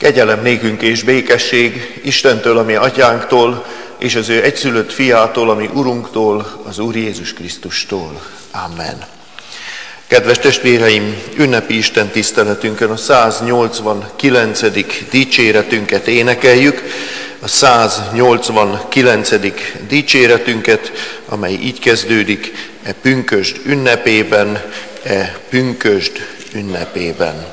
Kegyelem nékünk és békesség Istentől, ami atyánktól, és az ő egyszülött fiától, ami Urunktól, az Úr Jézus Krisztustól. Amen. Kedves testvéreim, ünnepi Isten tiszteletünkön a 189. dicséretünket énekeljük, a 189. dicséretünket, amely így kezdődik: e pünkösd ünnepében, e pünkösd ünnepében.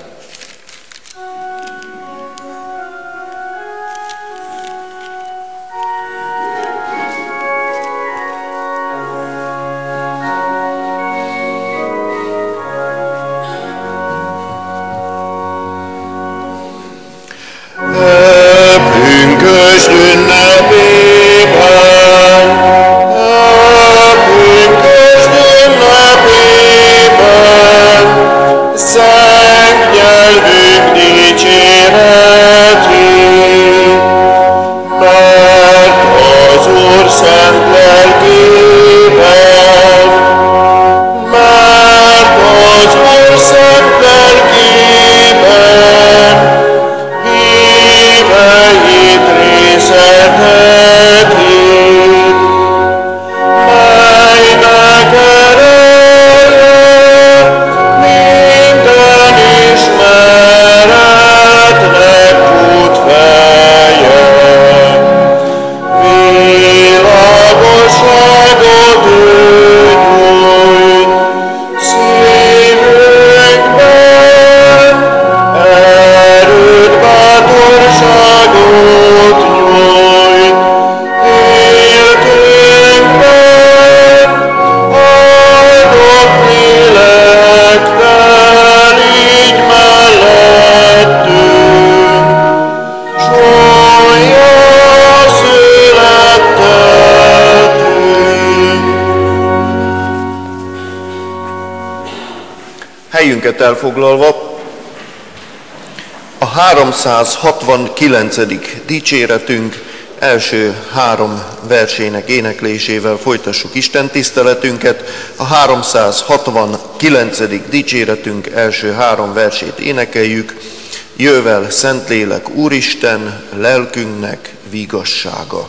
Helyünket elfoglalva, a 369. dicséretünk első 3 versének éneklésével folytassuk Isten tiszteletünket. A 369. dicséretünk első 3 versét énekeljük. Jövel Szentlélek Úristen, lelkünknek vigassága.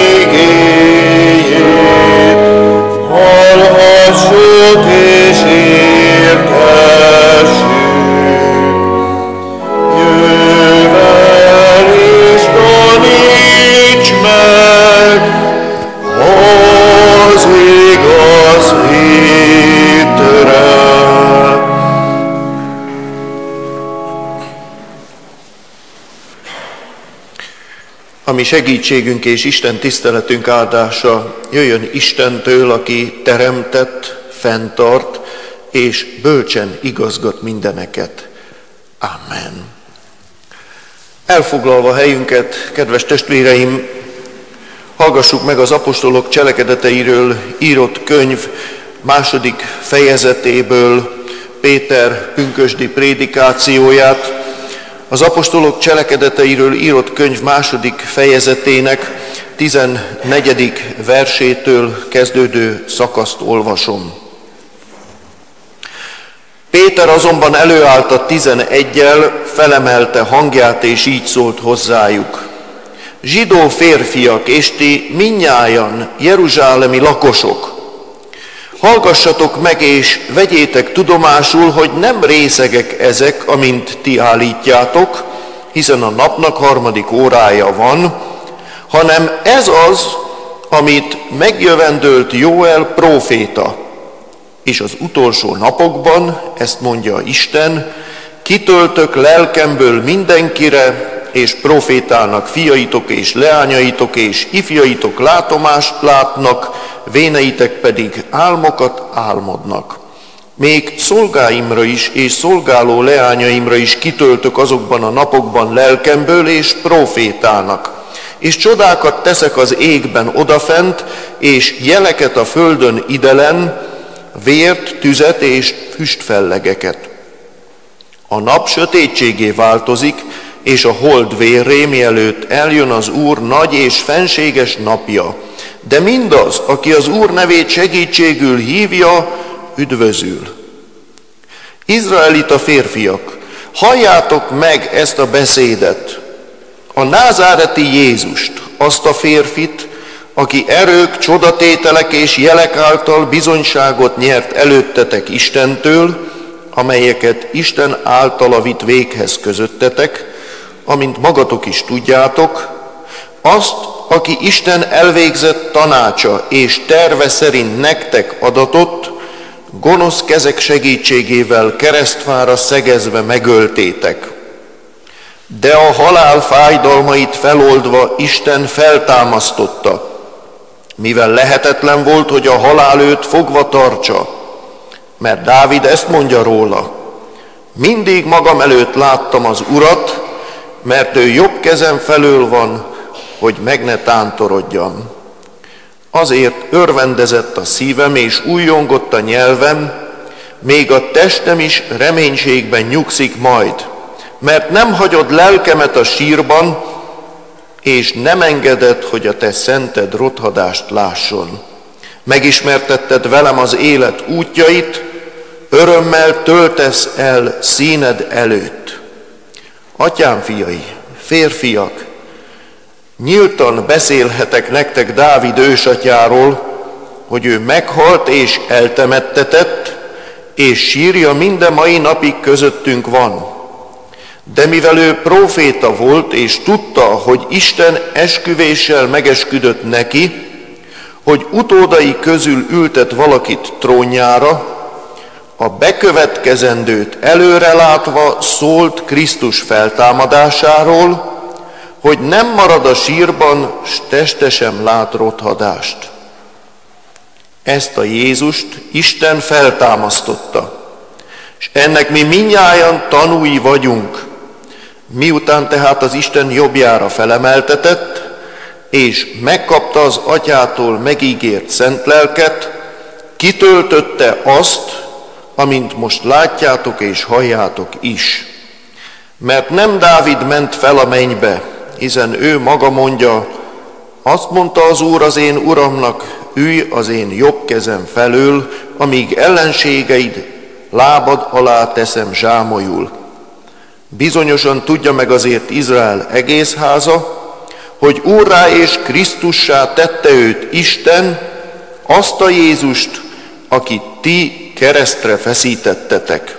Hallhassuk és ami segítségünk és Isten tiszteletünk áldása jöjjön Istentől, aki teremtett, fenntart és bölcsen igazgat mindeneket. Amen. Elfoglalva helyünket, kedves testvéreim, hallgassuk meg az apostolok cselekedeteiről írott könyv második fejezetéből Péter pünkösdi prédikációját. Az apostolok cselekedeteiről írott könyv második fejezetének 14. versétől kezdődő szakaszt olvasom. Péter azonban előállt a 11-jel, felemelte hangját és így szólt hozzájuk. Zsidó férfiak, és ti mindnyájan jeruzsálemi lakosok, hallgassatok meg és vegyétek tudomásul, hogy nem részegek ezek, amint ti állítjátok, hiszen a napnak 3. órája van, hanem ez az, amit megjövendölt Jóel próféta. És az utolsó napokban, ezt mondja Isten, kitöltök lelkemből mindenkire, és profétálnak fiaitok és leányaitok, és ifjaitok látomást látnak, véneitek pedig álmokat álmodnak. Még szolgáimra is, és szolgáló leányaimra is kitöltök azokban a napokban lelkemből, és profétálnak. És csodákat teszek az égben odafent, és jeleket a földön idelen, vért, tüzet és füstfellegeket. A nap sötétségé változik, és a hold vérré, mielőtt eljön az Úr nagy és fenséges napja. De mindaz, aki az Úr nevét segítségül hívja, üdvözül. Izraelita férfiak, halljátok meg ezt a beszédet. A názáreti Jézust, azt a férfit, aki erők, csodatételek és jelek által bizonyságot nyert előttetek Istentől, amelyeket Isten általa vitt véghez közöttetek, amint magatok is tudjátok, azt, aki Isten elvégzett tanácsa és terve szerint nektek adatott, gonosz kezek segítségével keresztfára szegezve megöltétek. De a halál fájdalmait feloldva Isten feltámasztotta, mivel lehetetlen volt, hogy a halál őt fogva tartsa, mert Dávid ezt mondja róla. Mindig magam előtt láttam az Urat, mert ő jobb kezem felől van, hogy meg ne tántorodjam. Azért örvendezett a szívem, és újjongott a nyelvem, még a testem is reménységben nyugszik majd, mert nem hagyod lelkemet a sírban, és nem engeded, hogy a te szented rothadást lásson. Megismertetted velem az élet útjait, örömmel töltesz el színed előtt. Atyám fiai, férfiak, nyíltan beszélhetek nektek Dávid ősatyáról, hogy ő meghalt és eltemettetett, és sírja minden mai napig közöttünk van. De mivel ő próféta volt, és tudta, hogy Isten esküvéssel megesküdött neki, hogy utódai közül ültet valakit trónjára, a bekövetkezendőt előrelátva szólt Krisztus feltámadásáról, hogy nem marad a sírban, s teste sem lát rothadást. Ezt a Jézust Isten feltámasztotta, és ennek mi mindnyájan tanúi vagyunk. Miután tehát az Isten jobbjára felemeltetett, és megkapta az Atyától megígért szent lelket, kitöltötte azt, amint most látjátok és halljátok is. Mert nem Dávid ment fel a mennybe, hiszen ő maga mondja, azt mondta az Úr az én Uramnak, ülj az én jobb kezem felől, amíg ellenségeid lábad alá teszem zsámolyul. Bizonyosan tudja meg azért Izrael egész háza, hogy Úrrá és Krisztussá tette őt Isten, azt a Jézust, akit ti keresztre feszítettetek.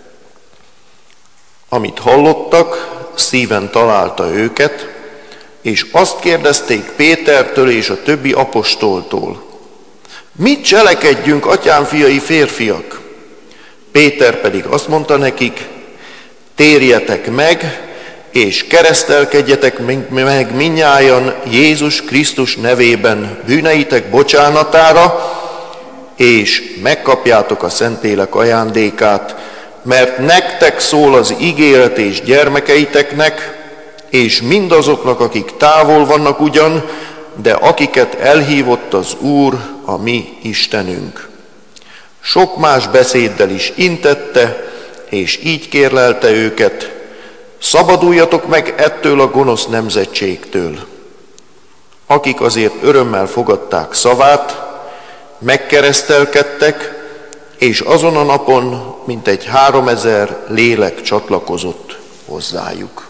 Amit hallottak, szíven találta őket, és azt kérdezték Pétertől és a többi apostoltól. Mit cselekedjünk, atyám fiai férfiak? Péter pedig azt mondta nekik, térjetek meg, és keresztelkedjetek meg mindnyájan Jézus Krisztus nevében bűneitek bocsánatára, és megkapjátok a Szentlélek ajándékát, mert nektek szól az ígéret és gyermekeiteknek, és mindazoknak, akik távol vannak ugyan, de akiket elhívott az Úr, a mi Istenünk. Sok más beszéddel is intette, és így kérlelte őket: szabaduljatok meg ettől a gonosz nemzetségtől. Akik azért örömmel fogadták szavát, megkeresztelkedtek, és azon a napon mintegy 3000 lélek csatlakozott hozzájuk.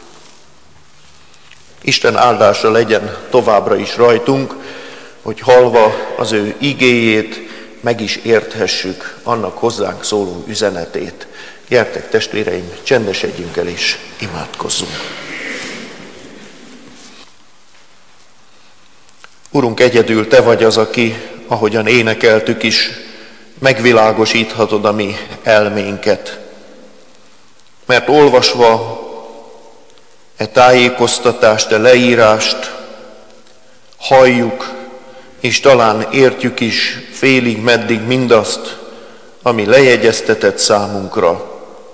Isten áldása legyen továbbra is rajtunk, hogy hallva az ő igéjét meg is érthessük annak hozzánk szóló üzenetét. Gyertek, testvéreim, csendesedjünk el és imádkozzunk. Urunk, egyedül Te vagy az, aki, ahogyan énekeltük is, megvilágosíthatod a mi elménket. Mert olvasva e tájékoztatást, e leírást halljuk, és talán értjük is félig meddig mindazt, ami lejegyeztetett számunkra.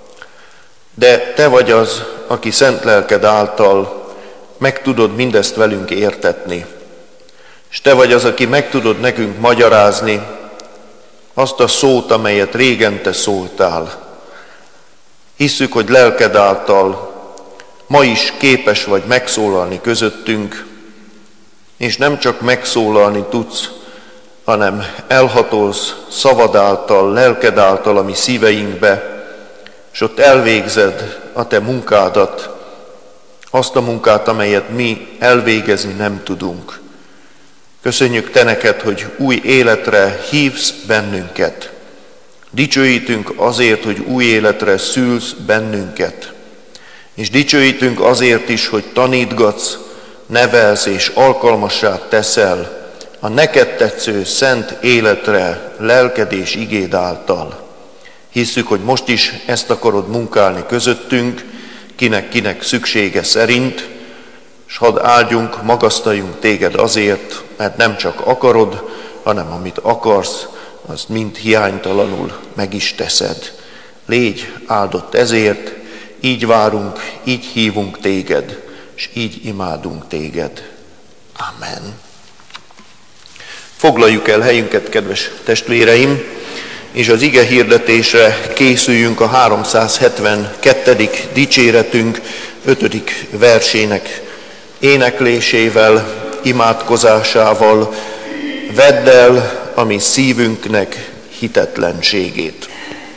De Te vagy az, aki szent lelked által meg tudod mindezt velünk értetni. És Te vagy az, aki meg tudod nekünk magyarázni azt a szót, amelyet régen Te szóltál. Hisszük, hogy lelked által ma is képes vagy megszólalni közöttünk, és nem csak megszólalni tudsz, hanem elhatolsz szavad által, lelked által a mi szíveinkbe, és ott elvégzed a Te munkádat, azt a munkát, amelyet mi elvégezni nem tudunk. Köszönjük Te neked, hogy új életre hívsz bennünket. Dicsőítünk azért, hogy új életre szülsz bennünket. És dicsőítünk azért is, hogy tanítgatsz, nevelsz és alkalmassá teszel a neked tetsző szent életre lelked és igéd által. Hisszük, hogy most is ezt akarod munkálni közöttünk, kinek szüksége szerint, és hadd áldjunk, magasztaljunk téged azért, mert nem csak akarod, hanem amit akarsz, az mind hiánytalanul meg is teszed. Légy áldott ezért, így várunk, így hívunk téged, és így imádunk téged. Amen. Foglaljuk el helyünket, kedves testvéreim, és az ige hirdetésre készüljünk a 372. dicséretünk 5. versének éneklésével, imádkozásával. Vedd el a mi szívünknek hitetlenségét.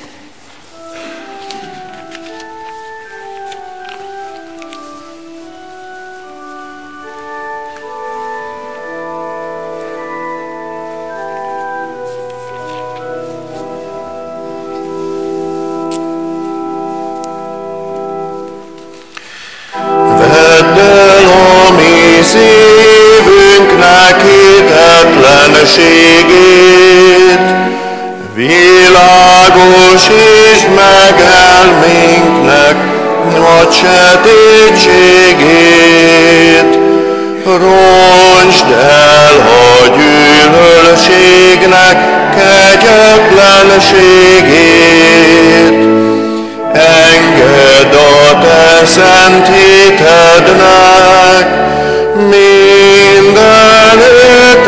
Világosítsd meg elménknek nagy sötétségét, rontsd el a gyűlölségnek kegyetlenségét. Engedd a te szent hitednek mindenütt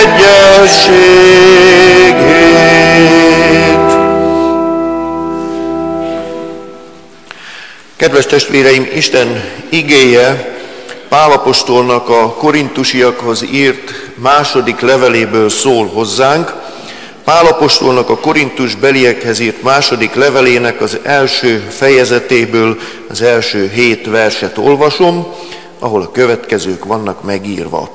egyességét. Kedves testvéreim, Isten igéje Pál apostolnak a korintusiakhoz írt második leveléből szól hozzánk. Pál apostolnak a Korintus beliekhez írt második levelének az első fejezetéből az első 7 verset olvasom, ahol a következők vannak megírva.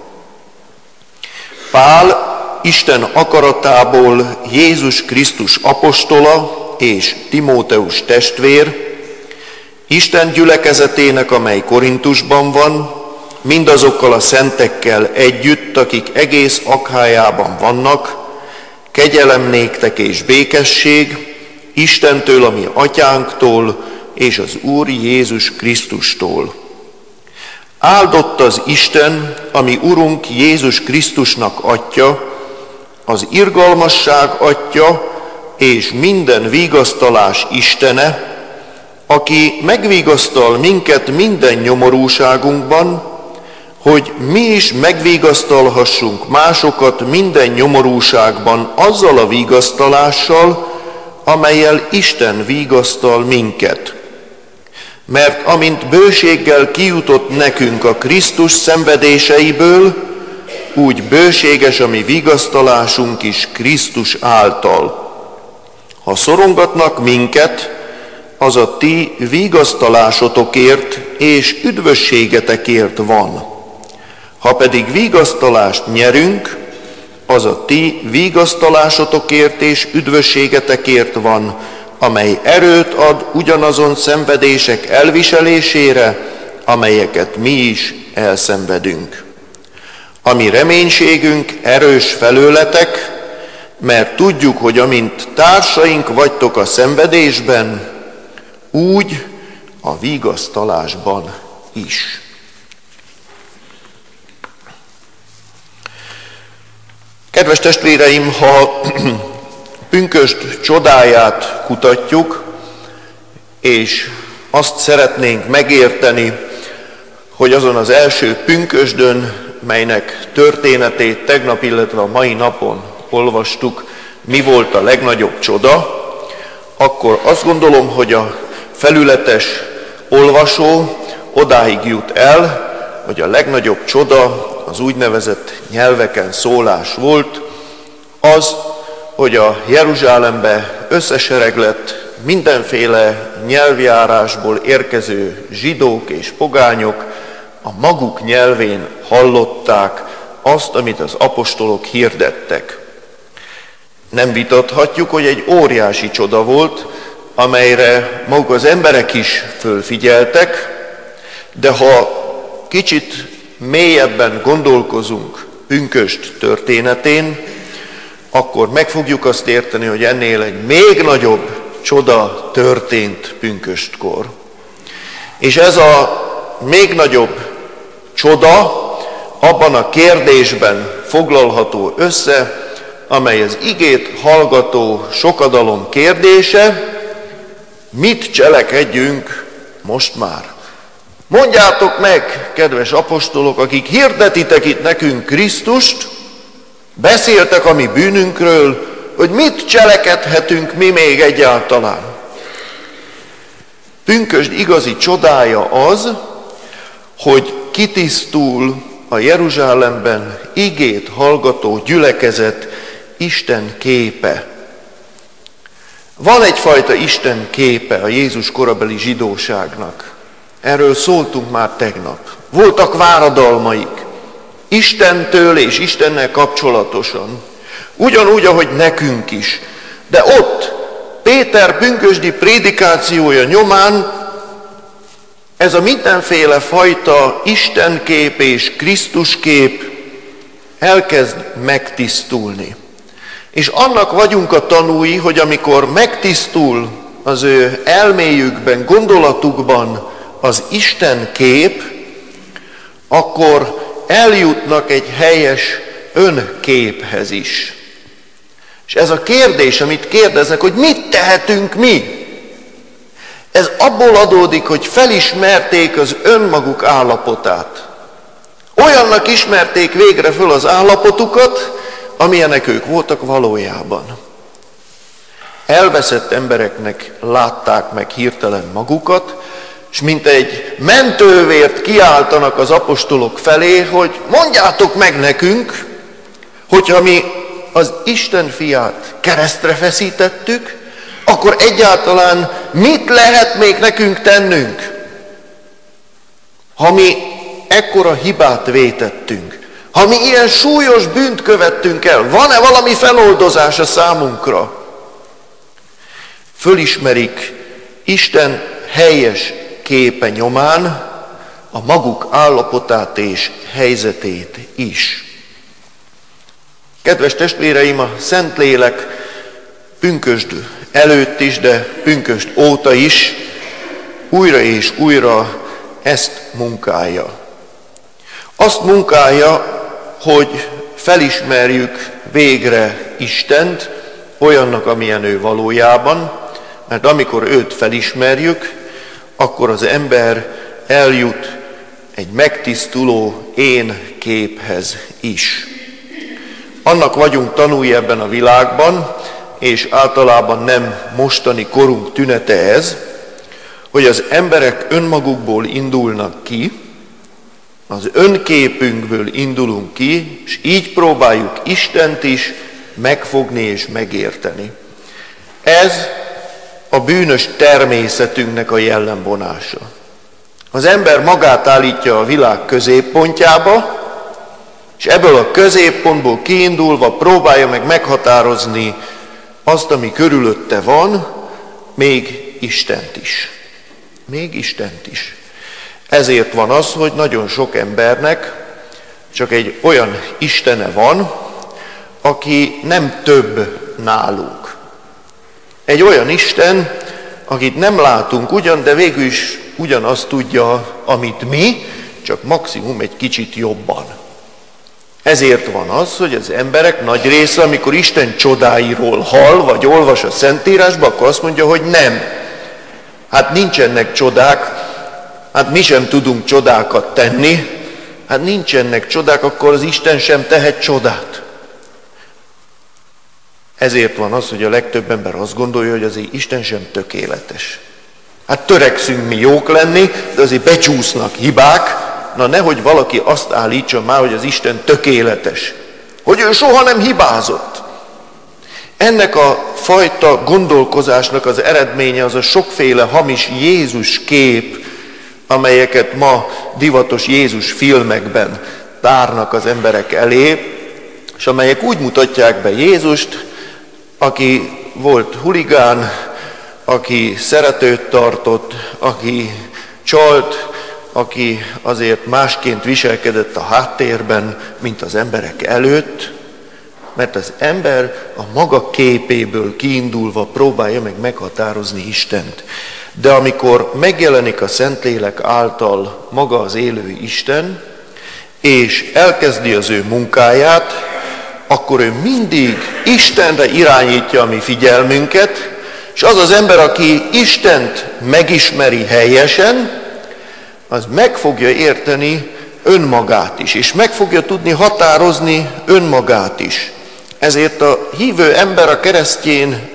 Pál, Isten akaratából Jézus Krisztus apostola és Timóteus testvér, Isten gyülekezetének, amely Korintusban van, mindazokkal a szentekkel együtt, akik egész Akhájában vannak, kegyelem néktek és békesség Istentől, a mi atyánktól, és az Úr Jézus Krisztustól. Áldott az Isten, ami Urunk Jézus Krisztusnak Atya, az irgalmasság Atya és minden vigasztalás Istene, aki megvigasztal minket minden nyomorúságunkban, hogy mi is megvigasztalhassunk másokat minden nyomorúságban azzal a vigasztalással, amellyel Isten vigasztal minket. Mert amint bőséggel kijutott nekünk a Krisztus szenvedéseiből, úgy bőséges a mi vigasztalásunk is Krisztus által. Ha szorongatnak minket, az a ti vigasztalásotokért és üdvösségetekért van. Ha pedig vigasztalást nyerünk, az a ti vigasztalásotokért és üdvösségetekért van, amely erőt ad ugyanazon szenvedések elviselésére, amelyeket mi is elszenvedünk. A mi reménységünk erős felőletek, mert tudjuk, hogy amint társaink vagytok a szenvedésben, úgy a vigasztalásban is. Kedves testvéreim, ha pünkösd csodáját kutatjuk, és azt szeretnénk megérteni, hogy azon az első pünkösdön, melynek történetét tegnap, illetve a mai napon olvastuk, mi volt a legnagyobb csoda, akkor azt gondolom, hogy a felületes olvasó odáig jut el, hogy a legnagyobb csoda az úgynevezett nyelveken szólás volt, az, hogy a Jeruzsálembe összesereglett mindenféle nyelvjárásból érkező zsidók és pogányok a maguk nyelvén hallották azt, amit az apostolok hirdettek. Nem vitathatjuk, hogy egy óriási csoda volt, amelyre maguk az emberek is fölfigyeltek, de ha kicsit mélyebben gondolkozunk pünkösd történetén, akkor meg fogjuk azt érteni, hogy ennél egy még nagyobb csoda történt pünköstkor. És ez a még nagyobb csoda abban a kérdésben foglalható össze, amely az igét hallgató sokadalom kérdése: mit cselekedjünk most már? Mondjátok meg, kedves apostolok, akik hirdetitek itt nekünk Krisztust, beszéltek a mi bűnünkről, hogy mit cselekedhetünk mi még egyáltalán. Pünkösd igazi csodája az, hogy kitisztul a Jeruzsálemben igét hallgató gyülekezet Isten képe. Van egyfajta Isten képe a Jézus korabeli zsidóságnak. Erről szóltunk már tegnap. Voltak váradalmaik Istentől és Istennel kapcsolatosan. Ugyanúgy, ahogy nekünk is. De ott Péter pünkösdi prédikációja nyomán ez a mindenféle fajta Istenkép és Krisztuskép elkezd megtisztulni. És annak vagyunk a tanúi, hogy amikor megtisztul az ő elméjükben, gondolatukban az Isten kép, akkor eljutnak egy helyes önképhez is. És ez a kérdés, amit kérdeznek, hogy mit tehetünk mi? Ez abból adódik, hogy felismerték az önmaguk állapotát. Olyannak ismerték végre föl az állapotukat, amilyenek ők voltak valójában. Elveszett embereknek látták meg hirtelen magukat, és mint egy mentővért kiáltanak az apostolok felé, hogy mondjátok meg nekünk, hogyha mi az Isten fiát keresztre feszítettük, akkor egyáltalán mit lehet még nekünk tennünk? Ha mi ekkora hibát vétettünk, ha mi ilyen súlyos bűnt követtünk el, van-e valami feloldozás a számunkra? Fölismerik Isten helyes képe nyomán a maguk állapotát és helyzetét is. Kedves testvéreim, a Szentlélek pünkösd előtt is, de pünkösd óta is újra és újra ezt munkálja. Azt munkálja, hogy felismerjük végre Istent olyannak, amilyen ő valójában, mert amikor őt felismerjük, akkor az ember eljut egy megtisztuló én képhez is. Annak vagyunk tanúi ebben a világban, és általában nem mostani korunk tünete ez, hogy az emberek önmagukból indulnak ki, az önképünkből indulunk ki, és így próbáljuk Istent is megfogni és megérteni. Ez a bűnös természetünknek a jellemvonása. Az ember magát állítja a világ középpontjába, és ebből a középpontból kiindulva próbálja meg meghatározni azt, ami körülötte van, még Istent is. Még Istent is. Ezért van az, hogy nagyon sok embernek csak egy olyan istene van, aki nem több nálunk. Egy olyan Isten, akit nem látunk ugyan, de végül is ugyanazt tudja, amit mi, csak maximum egy kicsit jobban. Ezért van az, hogy az emberek nagy része, amikor Isten csodáiról hall, vagy olvas a Szentírásba, akkor azt mondja, hogy nem. Hát nincsenek csodák, hát mi sem tudunk csodákat tenni, hát nincsenek csodák, akkor az Isten sem tehet csodát. Ezért van az, hogy a legtöbb ember azt gondolja, hogy azért Isten sem tökéletes. Hát törekszünk mi jók lenni, de azért becsúsznak hibák, na nehogy valaki azt állítsa már, hogy az Isten tökéletes, hogy ő soha nem hibázott. Ennek a fajta gondolkozásnak az eredménye az a sokféle hamis Jézus kép, amelyeket ma divatos Jézus filmekben tárnak az emberek elé, és amelyek úgy mutatják be Jézust, aki volt huligán, aki szeretőt tartott, aki csalt, aki azért másként viselkedett a háttérben, mint az emberek előtt, mert az ember a maga képéből kiindulva próbálja meg meghatározni Istent. De amikor megjelenik a Szentlélek által maga az élő Isten, és elkezdi az ő munkáját, akkor ő mindig Istenre irányítja a mi figyelmünket, és az az ember, aki Istent megismeri helyesen, az meg fogja érteni önmagát is, és meg fogja tudni határozni önmagát is. Ezért a hívő ember, a keresztény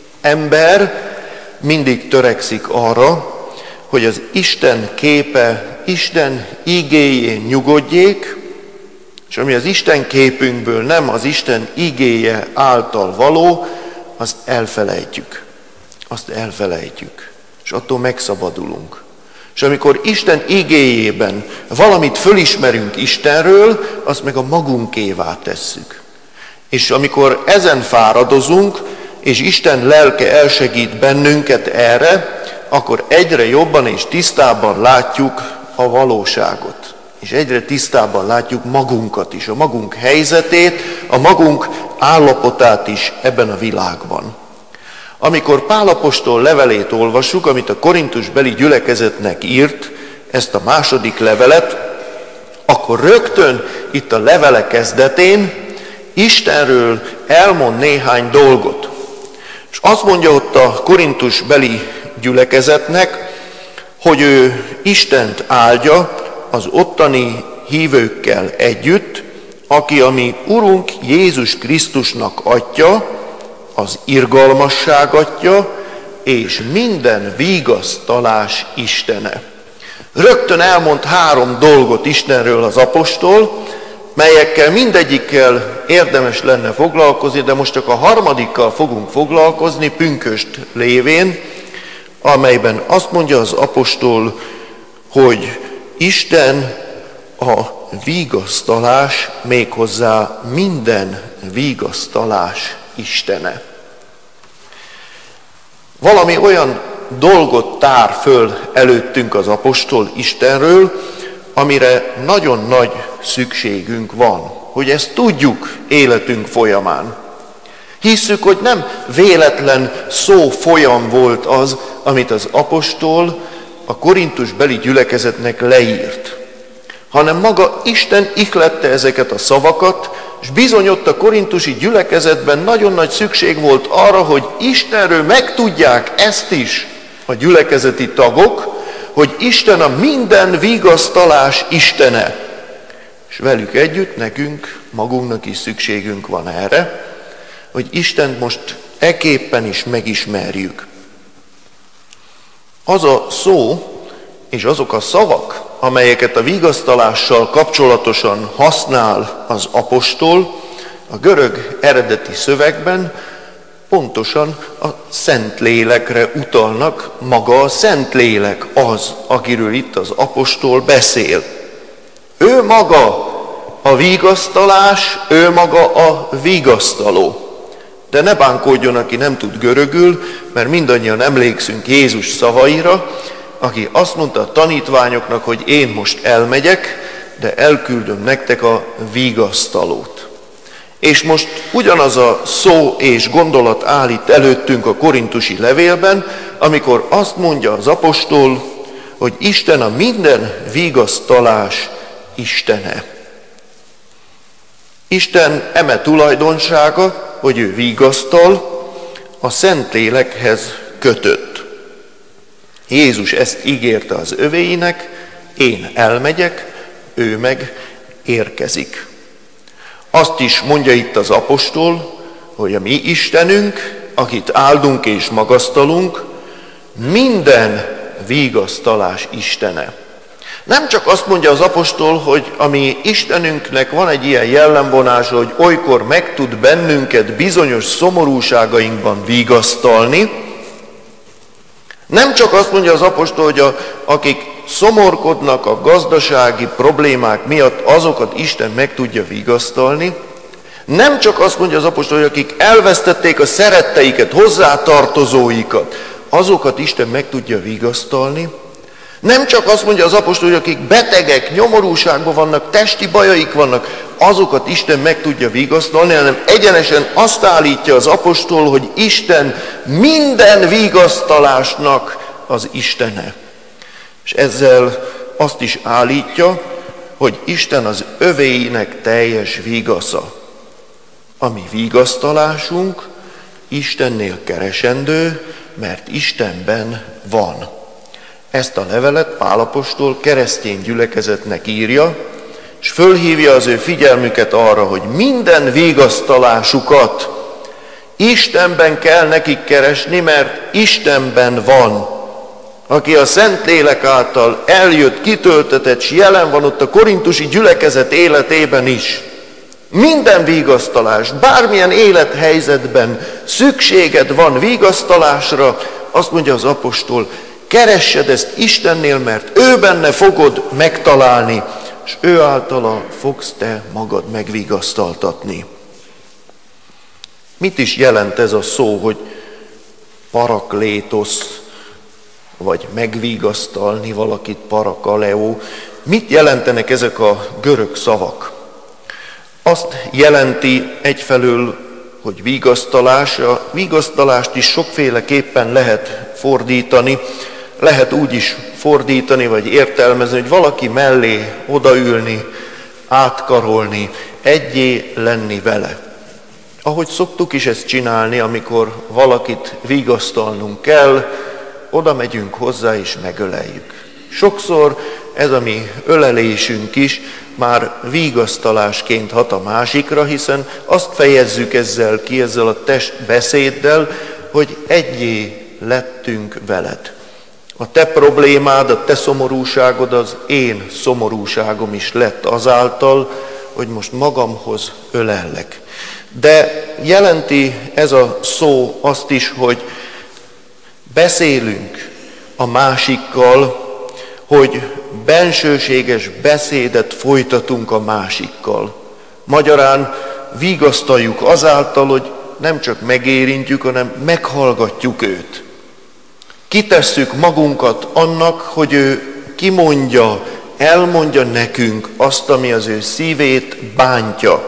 ember mindig törekszik arra, hogy az Isten képe, Isten igéjén nyugodjék, és ami az Isten képünkből nem az Isten igéje által való, azt elfelejtjük. Azt elfelejtjük, és attól megszabadulunk. És amikor Isten igéjében valamit fölismerünk Istenről, azt meg a magunkévá tesszük. És amikor ezen fáradozunk, és Isten lelke elsegít bennünket erre, akkor egyre jobban és tisztábban látjuk a valóságot. És egyre tisztábban látjuk magunkat is, a magunk helyzetét, a magunk állapotát is ebben a világban. Amikor Pál apostol levelét olvassuk, amit a korintusbeli gyülekezetnek írt, ezt a második levelet, akkor rögtön itt a levele kezdetén Istenről elmond néhány dolgot. És azt mondja ott a korintusbeli gyülekezetnek, hogy ő Istent áldja az ottani hívőkkel együtt, aki a mi Urunk Jézus Krisztusnak Atya, az irgalmasság Atya, és minden vigasztalás Istene. Rögtön elmond 3 dolgot Istenről az apostol, melyekkel mindegyikkel érdemes lenne foglalkozni, de most csak a harmadikkal fogunk foglalkozni, pünkösd lévén, amelyben azt mondja az apostol, hogy Isten a vigasztalás, méghozzá minden vigasztalás Istene. Valami olyan dolgot tár föl előttünk az apostol Istenről, amire nagyon nagy szükségünk van, hogy ezt tudjuk életünk folyamán. Hisszük, hogy nem véletlen szófolyam volt az, amit az apostol a korintusbeli gyülekezetnek leírt, hanem maga Isten ihlette ezeket a szavakat, és bizony ott a korintusi gyülekezetben nagyon nagy szükség volt arra, hogy Istenről megtudják ezt is a gyülekezeti tagok, hogy Isten a minden vigasztalás Istene. És velük együtt nekünk, magunknak is szükségünk van erre, hogy Istent most eképpen is megismerjük. Az a szó és azok a szavak, amelyeket a vigasztalással kapcsolatosan használ az apostol, a görög eredeti szövegben pontosan a Szentlélekre utalnak, maga a Szentlélek az, akiről itt az apostol beszél. Ő maga a vigasztalás, ő maga a vigasztaló. De ne bánkodjon, aki nem tud görögül, mert mindannyian emlékszünk Jézus szavaira, aki azt mondta a tanítványoknak, hogy én most elmegyek, de elküldöm nektek a vigasztalót. És most ugyanaz a szó és gondolat áll itt előttünk a korintusi levélben, amikor azt mondja az apostol, hogy Isten a minden vigasztalás Istene. Isten eme tulajdonsága, hogy ő vigasztal, a Szentlélekhez kötött. Jézus ezt ígérte az övéinek, én elmegyek, ő meg érkezik. Azt is mondja itt az apostol, hogy a mi Istenünk, akit áldunk és magasztalunk, minden vigasztalás Istene. Nem csak azt mondja az apostol, hogy a mi Istenünknek van egy ilyen jellemvonása, hogy olykor meg tud bennünket bizonyos szomorúságainkban vigasztalni. Nem csak azt mondja az apostol, hogy akik szomorkodnak a gazdasági problémák miatt, azokat Isten meg tudja vigasztalni. Nem csak azt mondja az apostol, hogy akik elvesztették a szeretteiket, hozzátartozóikat, azokat Isten meg tudja vigasztalni. Nem csak azt mondja az apostol, hogy akik betegek, nyomorúságban vannak, testi bajaik vannak, azokat Isten meg tudja vigasztalni, hanem egyenesen azt állítja az apostol, hogy Isten minden vigasztalásnak az Istene. És ezzel azt is állítja, hogy Isten az övéinek teljes vigasza. A mi vigasztalásunk Istennél keresendő, mert Istenben van. Ezt a levelet Pál apostol keresztény gyülekezetnek írja, és fölhívja az ő figyelmüket arra, hogy minden vigasztalásukat Istenben kell nekik keresni, mert Istenben van. Aki a Szentlélek által eljött, kitöltetett, s jelen van ott a korintusi gyülekezet életében is. Minden vigasztalás, bármilyen élethelyzetben szükséged van vigasztalásra, azt mondja az apostol, keressed ezt Istennél, mert ő benne fogod megtalálni, és ő általa fogsz te magad megvigasztaltatni. Mit is jelent ez a szó, hogy paraklétosz, vagy megvigasztalni valakit, parakaleo? Mit jelentenek ezek a görög szavak? Azt jelenti egyfelől, hogy vigasztalás. A vigasztalást is sokféleképpen lehet fordítani. Lehet úgy is fordítani, vagy értelmezni, hogy valaki mellé odaülni, átkarolni, egyé lenni vele. Ahogy szoktuk is ezt csinálni, amikor valakit vigasztalnunk kell, oda megyünk hozzá és megöleljük. Sokszor ez a mi ölelésünk is már vigasztalásként hat a másikra, hiszen azt fejezzük ezzel ki, ezzel a testbeszéddel, hogy egyé lettünk veled. A te problémád, a te szomorúságod az én szomorúságom is lett azáltal, hogy most magamhoz ölellek. De jelenti ez a szó azt is, hogy beszélünk a másikkal, hogy bensőséges beszédet folytatunk a másikkal. Magyarán vigasztaljuk azáltal, hogy nem csak megérintjük, hanem meghallgatjuk őt. Kitesszük magunkat annak, hogy ő kimondja, elmondja nekünk azt, ami az ő szívét bántja.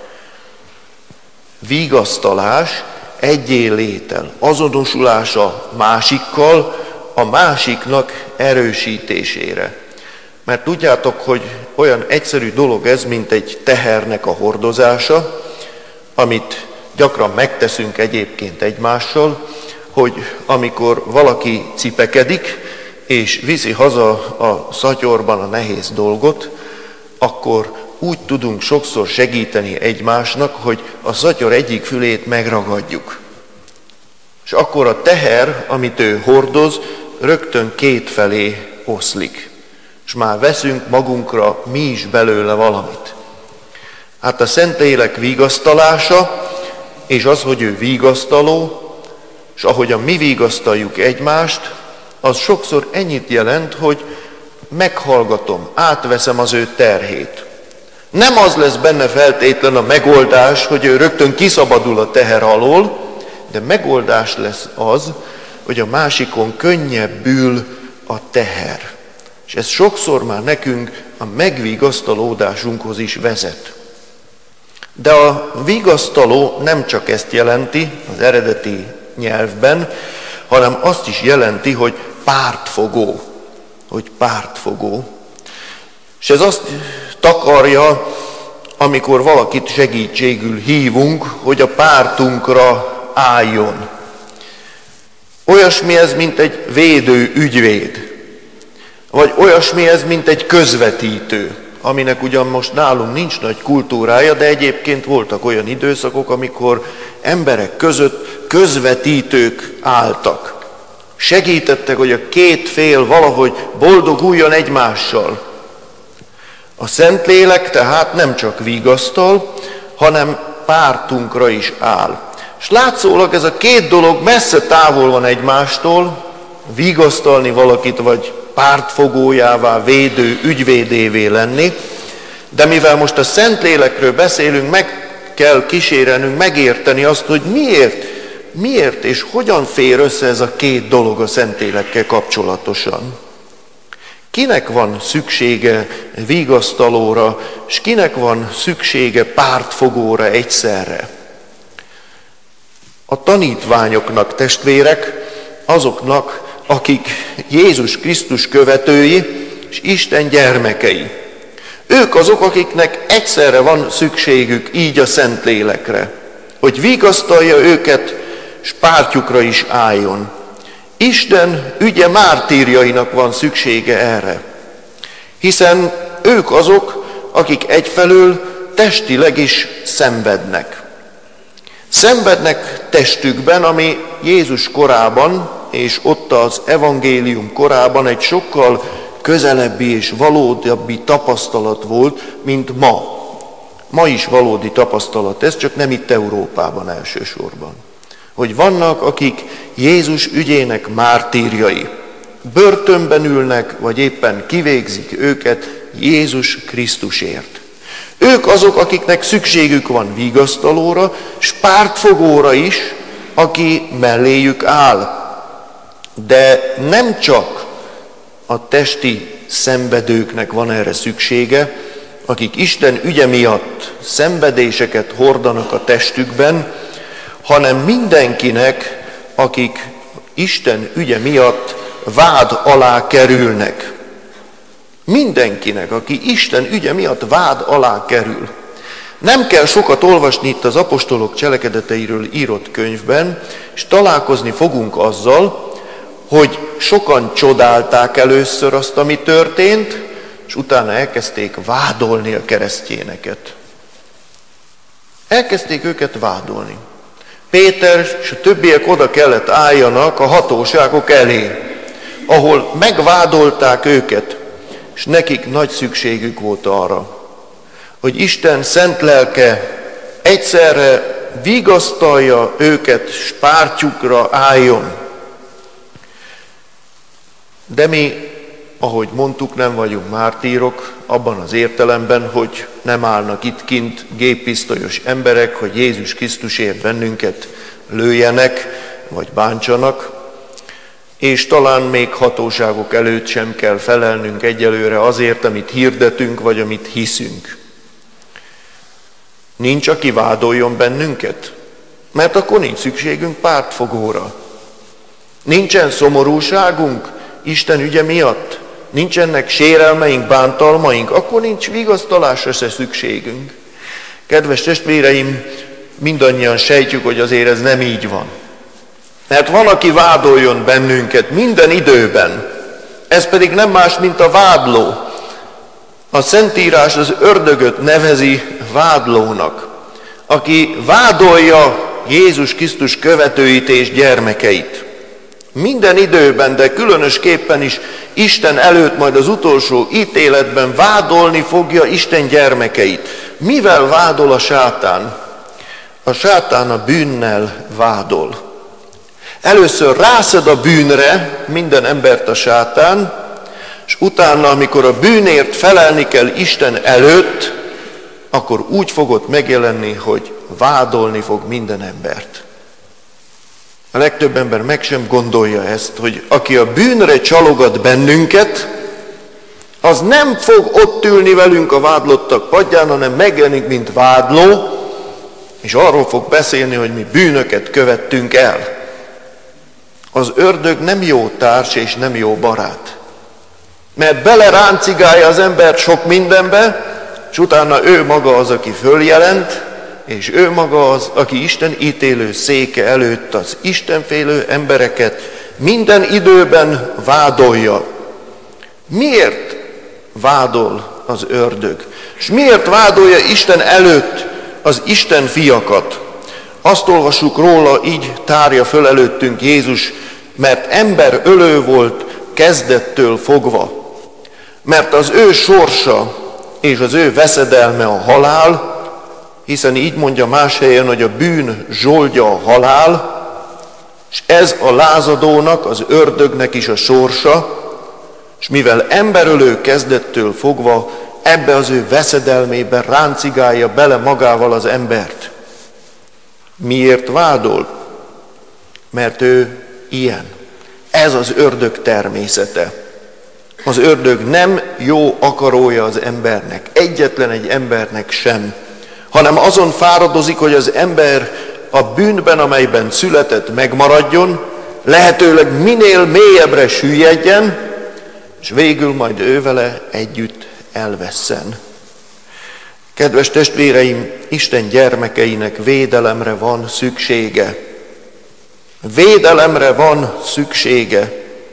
Vigasztalás egyé létel, azonosulása másikkal, a másiknak erősítésére. mert tudjátok, hogy olyan egyszerű dolog ez, mint egy tehernek a hordozása, amit gyakran megteszünk egyébként egymással, hogy amikor valaki cipekedik, és viszi haza a szatyorban a nehéz dolgot, akkor úgy tudunk sokszor segíteni egymásnak, hogy a szatyor egyik fülét megragadjuk. És akkor a teher, amit ő hordoz, rögtön két felé oszlik. És már veszünk magunkra mi is belőle valamit. Hát a Szentlélek vigasztalása, és az, hogy ő vigasztaló, és ahogyan mi vigasztaljuk egymást, az sokszor ennyit jelent, hogy meghallgatom, átveszem az ő terhét. Nem az lesz benne feltétlen a megoldás, hogy ő rögtön kiszabadul a teher alól, de megoldás lesz az, hogy a másikon könnyebbül a teher. És ez sokszor már nekünk a megvigasztalódásunkhoz is vezet. De a vigasztaló nem csak ezt jelenti az eredeti nyelvben, hanem azt is jelenti, hogy pártfogó. És ez azt takarja, amikor valakit segítségül hívunk, hogy a pártunkra álljon. Olyasmi ez, mint egy védő ügyvéd, vagy olyasmi ez, mint egy közvetítő, aminek ugyan most nálunk nincs nagy kultúrája, de egyébként voltak olyan időszakok, amikor emberek között közvetítők álltak. Segítettek, hogy a két fél valahogy boldoguljon egymással. A Szentlélek tehát nem csak vigasztal, hanem pártunkra is áll. És látszólag ez a két dolog messze távol van egymástól, vigasztalni valakit, vagy pártfogójává, védő, ügyvédévé lenni, de mivel most a Szentlélekről beszélünk, meg kell kísérelnünk megérteni azt, hogy miért és hogyan fér össze ez a két dolog a Szentlélekkel kapcsolatosan. Kinek van szüksége vigasztalóra, és kinek van szüksége pártfogóra egyszerre? A tanítványoknak, testvérek, azoknak, akik Jézus Krisztus követői és Isten gyermekei. Ők azok, akiknek egyszerre van szükségük így a Szentlélekre, hogy vigasztalja őket, és pártjukra is álljon. Isten ügye mártírjainak van szüksége erre, hiszen ők azok, akik egyfelől testileg is szenvednek. Szenvednek testükben, ami Jézus korában, és ott az evangélium korában egy sokkal közelebbi és valódabbi tapasztalat volt, mint ma. Ma is valódi tapasztalat ez, csak nem itt Európában elsősorban. Hogy vannak, akik Jézus ügyének mártírjai. Börtönben ülnek, vagy éppen kivégzik őket Jézus Krisztusért. Ők azok, akiknek szükségük van vigasztalóra, és pártfogóra is, aki melléjük áll. De nem csak a testi szenvedőknek van erre szüksége, akik Isten ügye miatt szenvedéseket hordanak a testükben, hanem mindenkinek, akik Isten ügye miatt vád alá kerülnek. Mindenkinek, aki Isten ügye miatt vád alá kerül. Nem kell sokat olvasni itt az apostolok cselekedeteiről írott könyvben, és találkozni fogunk azzal, hogy sokan csodálták először azt, ami történt, és utána elkezdték vádolni a keresztényeket. Elkezdték őket vádolni. Péter és a többiek oda kellett álljanak a hatóságok elé, ahol megvádolták őket, és nekik nagy szükségük volt arra, hogy Isten szent lelke egyszerre vigasztalja őket, és pártjukra álljon. De mi, ahogy mondtuk, nem vagyunk mártírok, abban az értelemben, hogy nem állnak itt kint géppisztolyos emberek, hogy Jézus Krisztusért bennünket lőjenek, vagy bántsanak, és talán még hatóságok előtt sem kell felelnünk egyelőre azért, amit hirdetünk, vagy amit hiszünk. Nincs, aki vádoljon bennünket, mert akkor nincs szükségünk pártfogóra. Nincsen szomorúságunk Isten ügye miatt, nincsenek sérelmeink, bántalmaink, akkor nincs vigasztalásra se szükségünk. Kedves testvéreim, mindannyian sejtjük, hogy azért ez nem így van. Mert van, aki vádoljon bennünket minden időben. Ez pedig nem más, mint a vádló. A Szentírás az ördögöt nevezi vádlónak, aki vádolja Jézus Krisztus követőit és gyermekeit. Minden időben, de különösképpen is Isten előtt majd az utolsó ítéletben vádolni fogja Isten gyermekeit. Mivel vádol a sátán? A sátán a bűnnel vádol. Először rászed a bűnre minden embert a sátán, és utána, amikor a bűnért felelni kell Isten előtt, akkor úgy fog ott megjelenni, hogy vádolni fog minden embert. A legtöbb ember meg sem gondolja ezt, hogy aki a bűnre csalogat bennünket, az nem fog ott ülni velünk a vádlottak padján, hanem megjelenik, mint vádló, és arról fog beszélni, hogy mi bűnöket követtünk el. Az ördög nem jó társ és nem jó barát. Mert beleráncigálja az embert sok mindenbe, és utána ő maga az, aki följelent, és ő maga az, aki Isten ítélő széke előtt az istenfélő embereket minden időben vádolja. Miért vádol az ördög? És miért vádolja Isten előtt az Isten fiakat? Azt olvassuk róla, így tárja föl előttünk Jézus, mert emberölő volt kezdettől fogva. Mert az ő sorsa és az ő veszedelme a halál, hiszen így mondja más helyen, hogy a bűn zsoldja a halál, és ez a lázadónak, az ördögnek is a sorsa, és mivel emberölő kezdettől fogva, ebbe az ő veszedelmébe ráncigálja bele magával az embert. Miért vádol? Mert ő ilyen. Ez az ördög természete. Az ördög nem jó akarója az embernek, egyetlen egy embernek sem, hanem azon fáradozik, hogy az ember a bűnben, amelyben született, megmaradjon, lehetőleg minél mélyebbre süllyedjen, és végül majd ő vele együtt elvesszen. Kedves testvéreim, Isten gyermekeinek védelemre van szüksége. Védelemre van szüksége.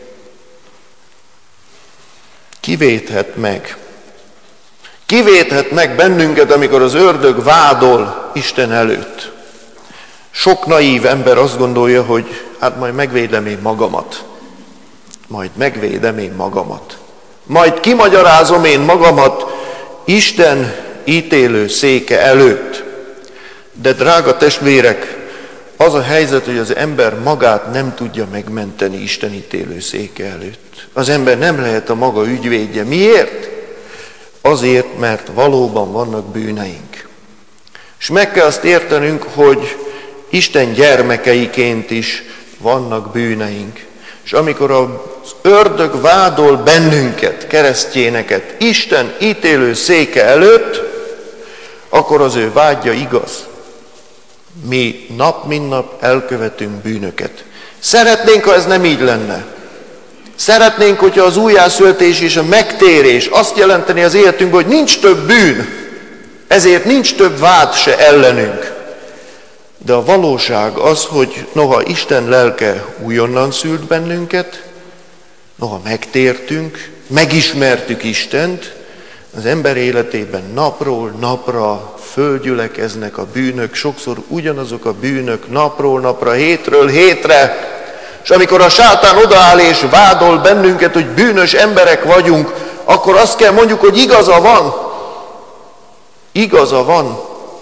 Ki védhet meg? Ki védhet meg bennünket, amikor az ördög vádol Isten előtt? Sok naív ember azt gondolja, hogy hát majd megvédem én magamat. Majd megvédem én magamat. Majd kimagyarázom én magamat Isten ítélő széke előtt. De drága testvérek, az a helyzet, hogy az ember magát nem tudja megmenteni Isten ítélő széke előtt. Az ember nem lehet a maga ügyvédje. Miért? Azért, mert valóban vannak bűneink. És meg kell azt értenünk, hogy Isten gyermekeiként is vannak bűneink. És amikor az ördög vádol bennünket, keresztjéneket, Isten ítélő széke előtt, akkor az ő vádja igaz. Mi nap mint nap elkövetünk bűnöket. Szeretnénk, ha ez nem így lenne. Szeretnénk, hogyha az újjászületés és a megtérés azt jelenteni az életünkben, hogy nincs több bűn, ezért nincs több vád se ellenünk. De a valóság az, hogy noha Isten lelke újonnan szült bennünket, noha megtértünk, megismertük Istent, az ember életében napról napra földgyülekeznek a bűnök, sokszor ugyanazok a bűnök napról napra, hétről hétre, és amikor a sátán odaáll és vádol bennünket, hogy bűnös emberek vagyunk, akkor azt kell mondjuk, hogy igaza van. Igaza van.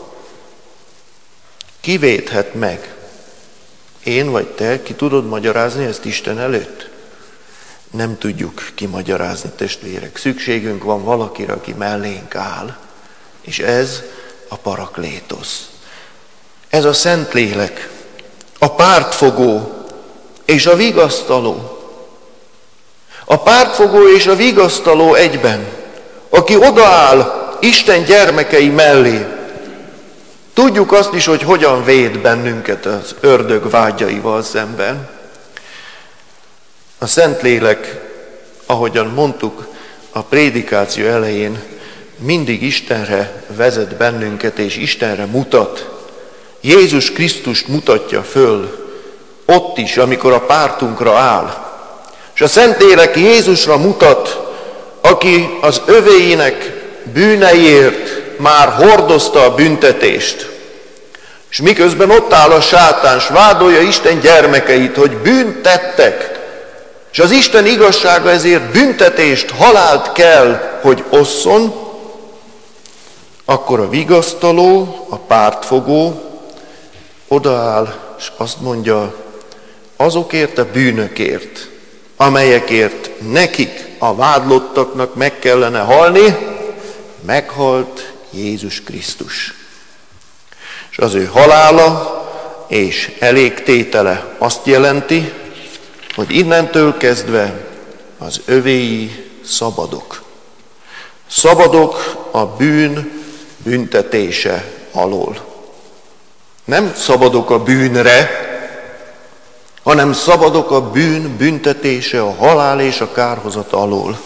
Ki védhet meg? Én vagy te? Ki tudod magyarázni ezt Isten előtt? Nem tudjuk kimagyarázni, testvérek. Szükségünk van valakire, aki mellénk áll. És ez a Paraklétosz. Ez a Szentlélek, a pártfogó és a vigasztaló. A pártfogó és a vigasztaló egyben, aki odaáll Isten gyermekei mellé. Tudjuk azt is, hogy hogyan véd bennünket az ördög vágyaival szemben. A Szentlélek ahogyan mondtuk a prédikáció elején, mindig Istenre vezet bennünket, és Istenre mutat. Jézus Krisztust mutatja föl, ott is, amikor a pártunkra áll. És a Szentlélek Jézusra mutat, aki az övéinek bűneiért már hordozta a büntetést. És miközben ott áll a sátán, s vádolja Isten gyermekeit, hogy bűnt tettek, és az Isten igazsága ezért büntetést, halált kell, hogy osszon, akkor a vigasztaló, a pártfogó odaáll, és azt mondja, azokért a bűnökért, amelyekért nekik, a vádlottaknak meg kellene halni, meghalt Jézus Krisztus. És az ő halála és elégtétele azt jelenti, hogy innentől kezdve az övéi szabadok. Szabadok a bűn büntetése alól. Nem szabadok a bűnre, hanem szabadok a bűn büntetése, a halál és a kárhozat alól.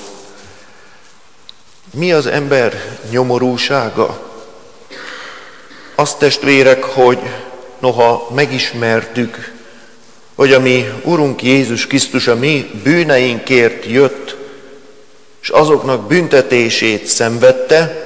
Mi az ember nyomorúsága? Azt, testvérek, hogy noha megismertük, hogy a mi Urunk Jézus Krisztus a mi bűneinkért jött, és azoknak büntetését szenvedte,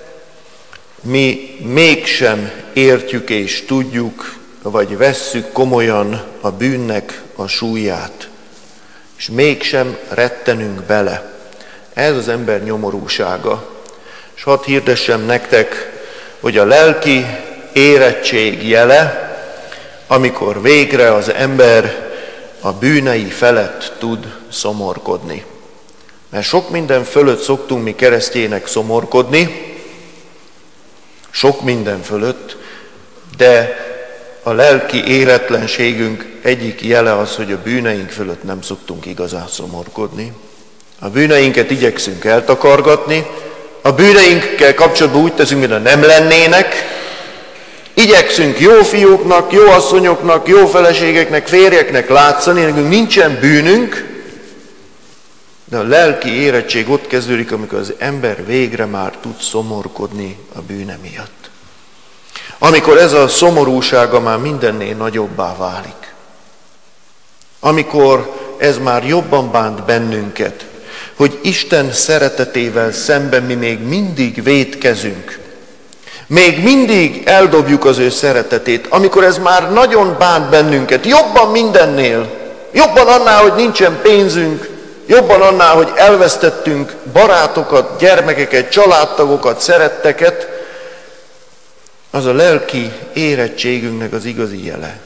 mi mégsem értjük és tudjuk, vagy vesszük komolyan a bűnnek a súlyát, és mégsem rettenünk bele. Ez az ember nyomorúsága. És hadd hirdessem nektek, hogy a lelki érettség jele, amikor végre az ember a bűnei felett tud szomorkodni. Mert sok minden fölött szoktunk mi keresztjének szomorkodni, sok minden fölött, de a lelki éretlenségünk egyik jele az, hogy a bűneink fölött nem szoktunk igazán szomorkodni. A bűneinket igyekszünk eltakargatni, a bűneinkkel kapcsolatban úgy teszünk, mintha nem lennének, igyekszünk jó fiúknak, jó asszonyoknak, jó feleségeknek, férjeknek látszani, nekünk nincsen bűnünk, de a lelki érettség ott kezdődik, amikor az ember végre már tud szomorkodni a bűne miatt. Amikor ez a szomorúsága már mindennél nagyobbá válik. Amikor ez már jobban bánt bennünket, hogy Isten szeretetével szemben mi még mindig vétkezünk. Még mindig eldobjuk az ő szeretetét, amikor ez már nagyon bánt bennünket, jobban mindennél, jobban annál, hogy nincsen pénzünk, jobban annál, hogy elvesztettünk barátokat, gyermekeket, családtagokat, szeretteket, az a lelki érettségünknek az igazi jele.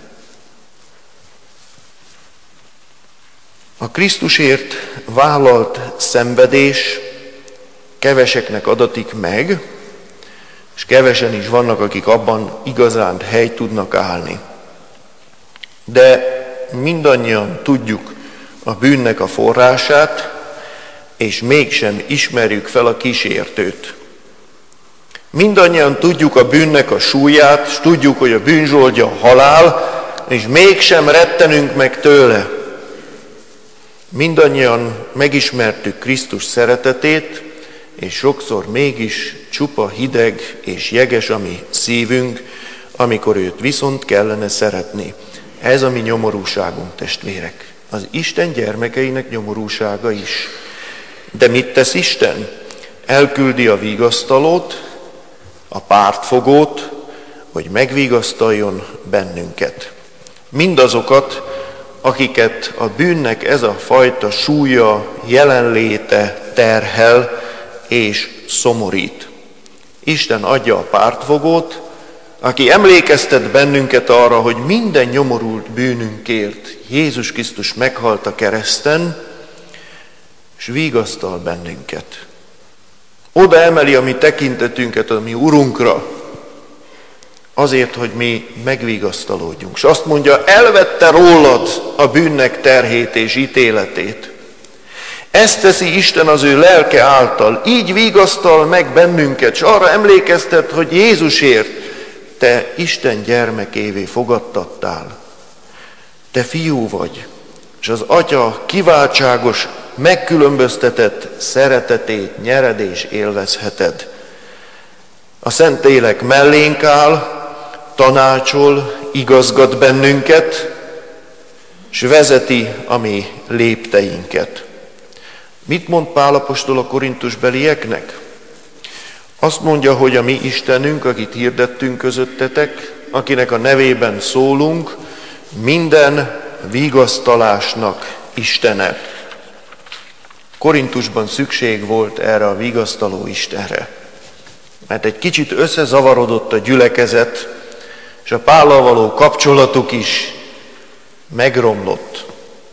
A Krisztusért vállalt szenvedés keveseknek adatik meg, és kevesen is vannak, akik abban igazán helyt tudnak állni. De mindannyian tudjuk a bűnnek a forrását, és mégsem ismerjük fel a kísértőt. Mindannyian tudjuk a bűnnek a súlyát, és tudjuk, hogy a bűnzsoldja a halál, és mégsem rettenünk meg tőle. Mindannyian megismertük Krisztus szeretetét, és sokszor mégis csupa hideg és jeges a mi szívünk, amikor őt viszont kellene szeretni. Ez a mi nyomorúságunk, testvérek. Az Isten gyermekeinek nyomorúsága is. De mit tesz Isten? Elküldi a vigasztalót, a pártfogót, hogy megvigasztaljon bennünket. Mindazokat, akiket a bűnnek ez a fajta súlya, jelenléte terhel és szomorít. Isten adja a pártfogót, aki emlékeztet bennünket arra, hogy minden nyomorult bűnünkért Jézus Krisztus meghalt a kereszten, és vigasztal bennünket. Oda emeli a mi tekintetünket a mi Urunkra, azért, hogy mi megvigasztalódjunk. És azt mondja, elvette rólad a bűnnek terhét és ítéletét. Ezt teszi Isten az ő lelke által, így vigasztal meg bennünket, és arra emlékeztet, hogy Jézusért te Isten gyermekévé fogadtattál. Te fiú vagy, és az Atya kiváltságos megkülönböztetett szeretetét nyered és élvezheted. A Szentlélek mellénk áll, tanácsol, igazgat bennünket, és vezeti a mi lépteinket. Mit mond Pál apostol a korintusbelieknek? Azt mondja, hogy a mi Istenünk, akit hirdettünk közöttetek, akinek a nevében szólunk, minden vigasztalásnak Istene. Korintusban szükség volt erre a vigasztaló Istenre, mert egy kicsit összezavarodott a gyülekezet, és a Pállal való kapcsolatuk is megromlott.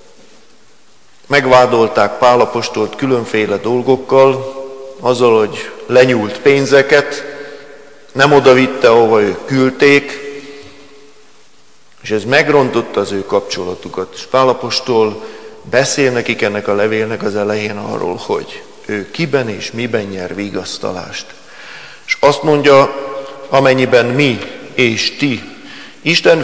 Megvádolták Pál apostolt különféle dolgokkal, azzal, hogy lenyúlt pénzeket, nem oda vitte, ahova ők küldték, és ez megrontotta az ő kapcsolatukat. És Pál apostol beszél nekik ennek a levélnek az elején arról, hogy ő kiben és miben nyer vigasztalást. És azt mondja, amennyiben mi és ti Isten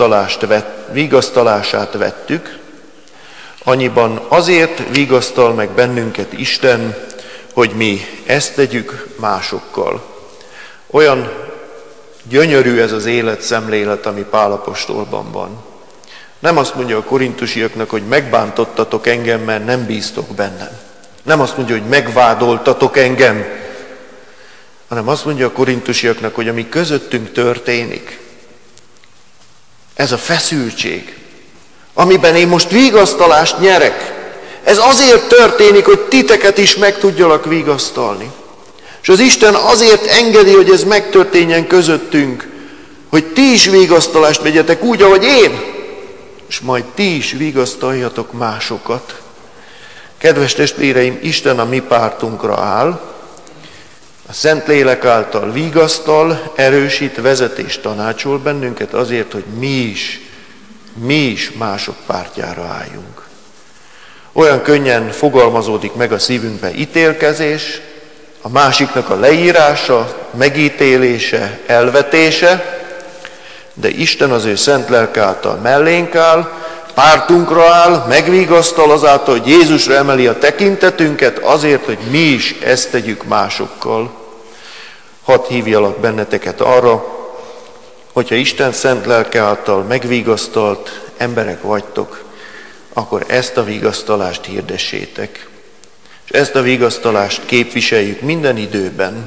vigasztalását vettük, annyiban azért vigasztal meg bennünket Isten, hogy mi ezt tegyük másokkal. Olyan gyönyörű ez az életszemlélet, ami Pál apostolban van. Nem azt mondja a korintusiaknak, hogy megbántottatok engem, mert nem bíztok bennem. Nem azt mondja, hogy megvádoltatok engem, hanem azt mondja a korintusiaknak, hogy ami közöttünk történik, ez a feszültség, amiben én most vigasztalást nyerek, ez azért történik, hogy titeket is meg tudjalak vigasztalni. És az Isten azért engedi, hogy ez megtörténjen közöttünk, hogy ti is vigasztalást vegyetek úgy, ahogy én, és majd ti is vigasztaljatok másokat. Kedves testvéreim, Isten a mi pártunkra áll, a Szentlélek által vigasztal, erősít, vezet és tanácsol bennünket azért, hogy mi is mások pártjára álljunk. Olyan könnyen fogalmazódik meg a szívünkbe ítélkezés, a másiknak a leírása, megítélése, elvetése, de Isten az ő szent lelke által mellénk áll, pártunkra áll, megvigasztal azáltal, hogy Jézusra emeli a tekintetünket azért, hogy mi is ezt tegyük másokkal. Hadd hívjalak benneteket arra, hogyha Isten szent lelke által megvigasztalt emberek vagytok, akkor ezt a vigasztalást hirdessétek. És ezt a vigasztalást képviseljük minden időben.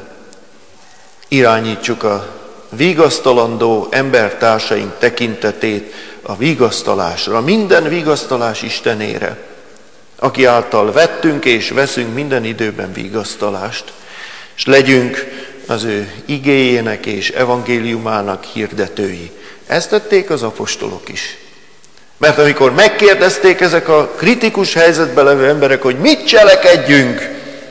Irányítsuk a vigasztalandó embertársaink tekintetét a vigasztalásra, minden vigasztalás Istenére, aki által vettünk és veszünk minden időben vigasztalást, és legyünk az ő igéjének és evangéliumának hirdetői. Ezt tették az apostolok is. Mert amikor megkérdezték ezek a kritikus helyzetben levő emberek, hogy mit cselekedjünk,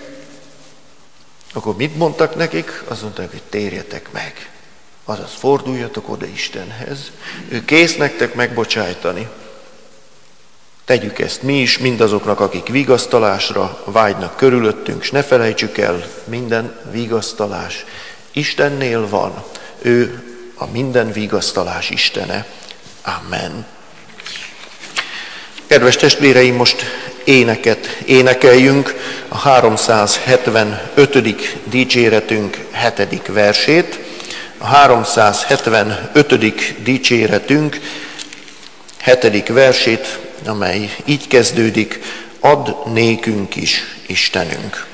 akkor mit mondtak nekik? Azt mondták, hogy térjetek meg. Azaz forduljatok oda Istenhez. Ő kész nektek megbocsájtani. Tegyük ezt mi is, mindazoknak, akik vigasztalásra vágynak körülöttünk, és ne felejtsük el, minden vigasztalás Istennél van. Ő a minden vigasztalás Istene. Amen. Kedves testvéreim, most éneket énekeljünk, a 375. dicséretünk 7. versét. A 375. dicséretünk 7. versét, amely így kezdődik: add nékünk is, Istenünk.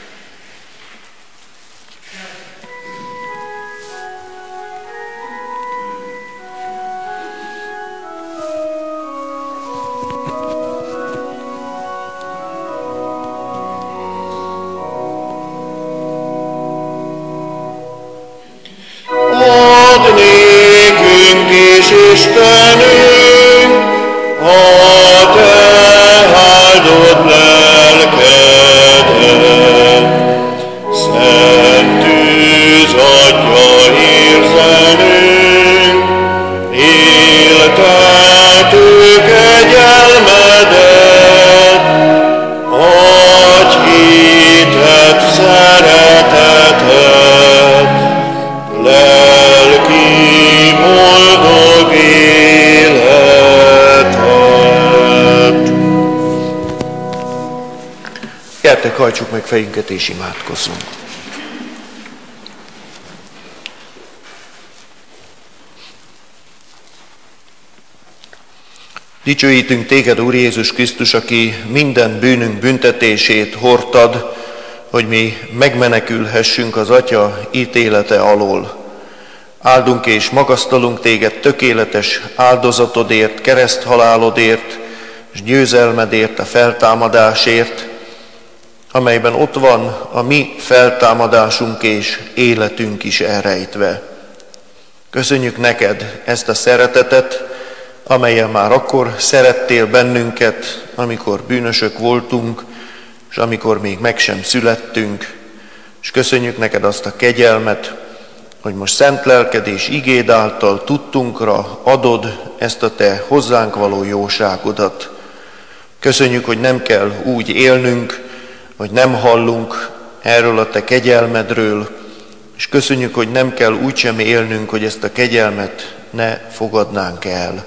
Add nékünk is, Istenünk, a te áldott lelkedet. Szent tűz adja érzelünk, éltető kegyelmedet. Adj hitet, szeretetet, lelki boldog élet. Gyertek, hajtsuk meg fejünket és imádkozzunk. Dicsőítünk téged, Úr Jézus Krisztus, aki minden bűnünk büntetését hordtad, hogy mi megmenekülhessünk az Atya ítélete alól. Áldunk és magasztalunk téged tökéletes áldozatodért, kereszthalálodért és győzelmedért, a feltámadásért, amelyben ott van a mi feltámadásunk és életünk is elrejtve. Köszönjük neked ezt a szeretetet, amellyel már akkor szerettél bennünket, amikor bűnösök voltunk, és amikor még meg sem születtünk, és köszönjük neked azt a kegyelmet, hogy most szent lelked és igéd által tudtunkra adod ezt a te hozzánk való jóságodat. Köszönjük, hogy nem kell úgy élnünk, hogy nem hallunk erről a te kegyelmedről, és köszönjük, hogy nem kell úgy sem élnünk, hogy ezt a kegyelmet ne fogadnánk el.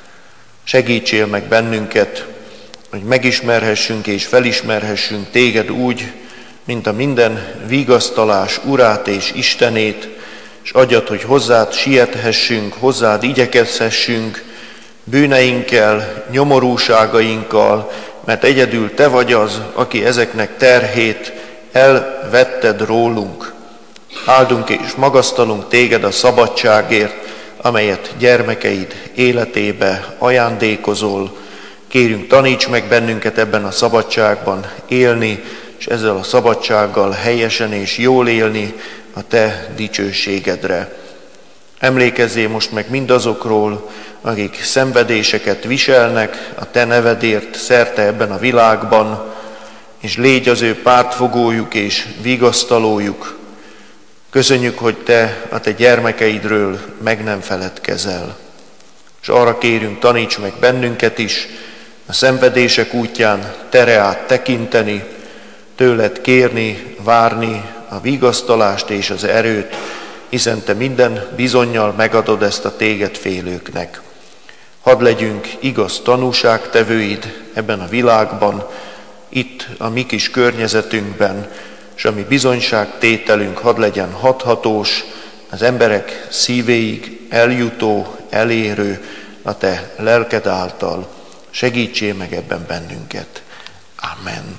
Segítsél meg bennünket, hogy megismerhessünk és felismerhessünk téged úgy, mint a minden vigasztalás urát és Istenét, és adjad, hogy hozzád siethessünk, hozzád igyekezhessünk bűneinkkel, nyomorúságainkkal, mert egyedül te vagy az, aki ezeknek terhét elvetted rólunk. Áldunk és magasztalunk téged a szabadságért, amelyet gyermekeid életébe ajándékozol. Kérünk, taníts meg bennünket ebben a szabadságban élni, és ezzel a szabadsággal helyesen és jól élni a te dicsőségedre. Emlékezzél most meg mindazokról, akik szenvedéseket viselnek a te nevedért szerte ebben a világban, és légy az ő pártfogójuk és vigasztalójuk. Köszönjük, hogy te a te gyermekeidről meg nem feledkezel. És arra kérünk, taníts meg bennünket is a szenvedések útján tere át tekinteni, tőled kérni, várni a vigasztalást és az erőt, hiszen te minden bizonnyal megadod ezt a téged félőknek. Hadd legyünk igaz tanúságtevőid ebben a világban, itt a mi kis környezetünkben, és a mi bizonyságtételünk hadd legyen hathatós, az emberek szívéig eljutó, elérő a te lelked által. Segítsél meg ebben bennünket. Amen.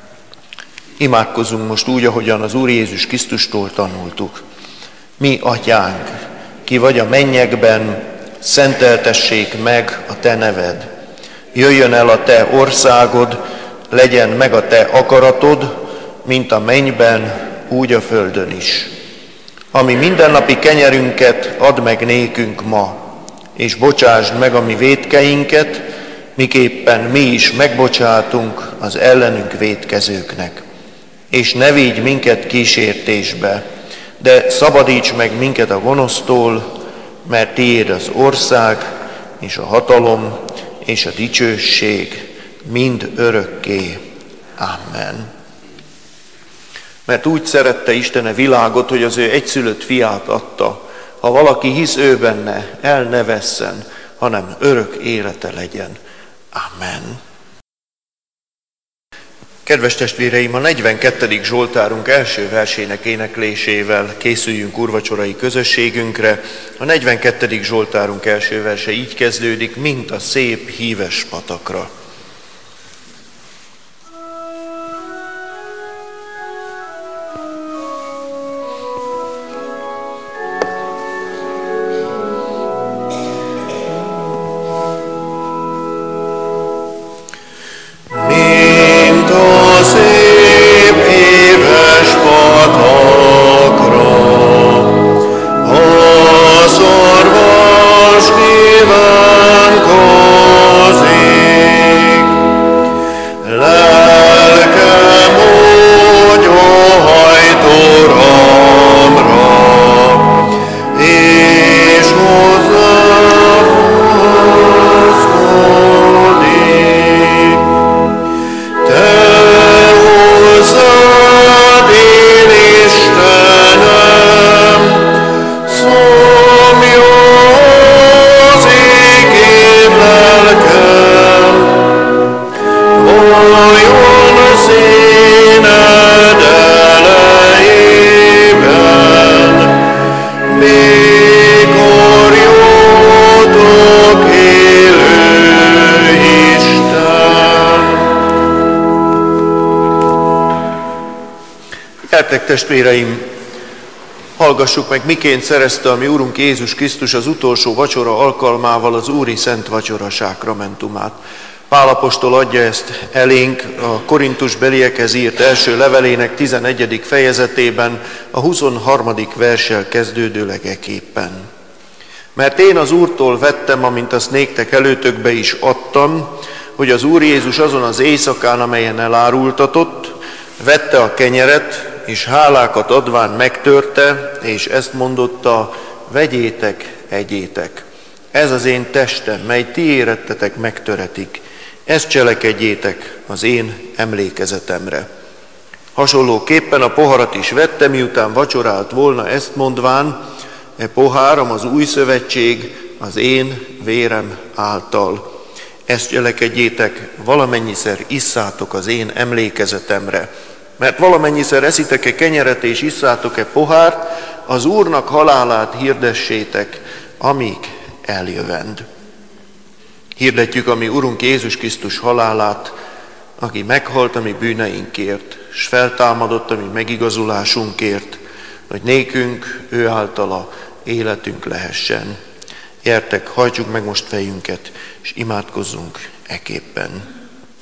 Imádkozzunk most úgy, ahogyan az Úr Jézus Krisztustól tanultuk. Mi, Atyánk, ki vagy a mennyekben, szenteltessék meg a te neved. Jöjjön el a te országod, legyen meg a te akaratod, mint a mennyben, úgy a földön is. Ami mindennapi kenyerünket add meg nékünk ma, és bocsásd meg a mi vétkeinket, miképpen mi is megbocsátunk az ellenünk vétkezőknek. És ne vigy minket kísértésbe, de szabadíts meg minket a gonosztól, mert tiéd az ország, és a hatalom, és a dicsőség mind örökké. Amen. Mert úgy szerette Isten a világot, hogy az ő egyszülött fiát adta, ha valaki hisz ő benne, el ne vesszen, hanem örök élete legyen. Amen. Kedves testvéreim, a 42. Zsoltárunk első versének éneklésével készüljünk úrvacsorai közösségünkre. A 42. Zsoltárunk első verse így kezdődik, mint a szép híves patakra. Vajon szép színed elejében, mikor jótok élő Isten. Gyertek, testvéreim, hallgassuk meg, miként szerezte a mi Urunk Jézus Krisztus az utolsó vacsora alkalmával az Úri Szent Vacsora sákramentumát. Pál apostol adja ezt elénk a korintusbeliekhez írt első levelének 11. fejezetében, a 23. verssel kezdődőleg eképpen. Mert én az Úrtól vettem, amint azt néktek előtökbe is adtam, hogy az Úr Jézus azon az éjszakán, amelyen elárultatott, vette a kenyeret, és hálákat adván megtörte, és ezt mondotta: vegyétek, egyétek. Ez az én testem, mely ti érettetek megtöretik. Ezt cselekedjétek az én emlékezetemre. Hasonlóképpen a poharat is vette, miután vacsorált volna, ezt mondván: e poháram az új szövetség az én vérem által. Ezt cselekedjétek, valamennyiszer isszátok az én emlékezetemre. Mert valamennyiszer eszitek-e kenyeret és isszátok-e pohárt, az Úrnak halálát hirdessétek, amíg eljövend. Hirdetjük a mi Urunk Jézus Krisztus halálát, aki meghalt a mi bűneinkért, s feltámadott a mi megigazulásunkért, hogy nékünk ő általa életünk lehessen. Gyertek, hajtsuk meg most fejünket, és imádkozzunk eképpen.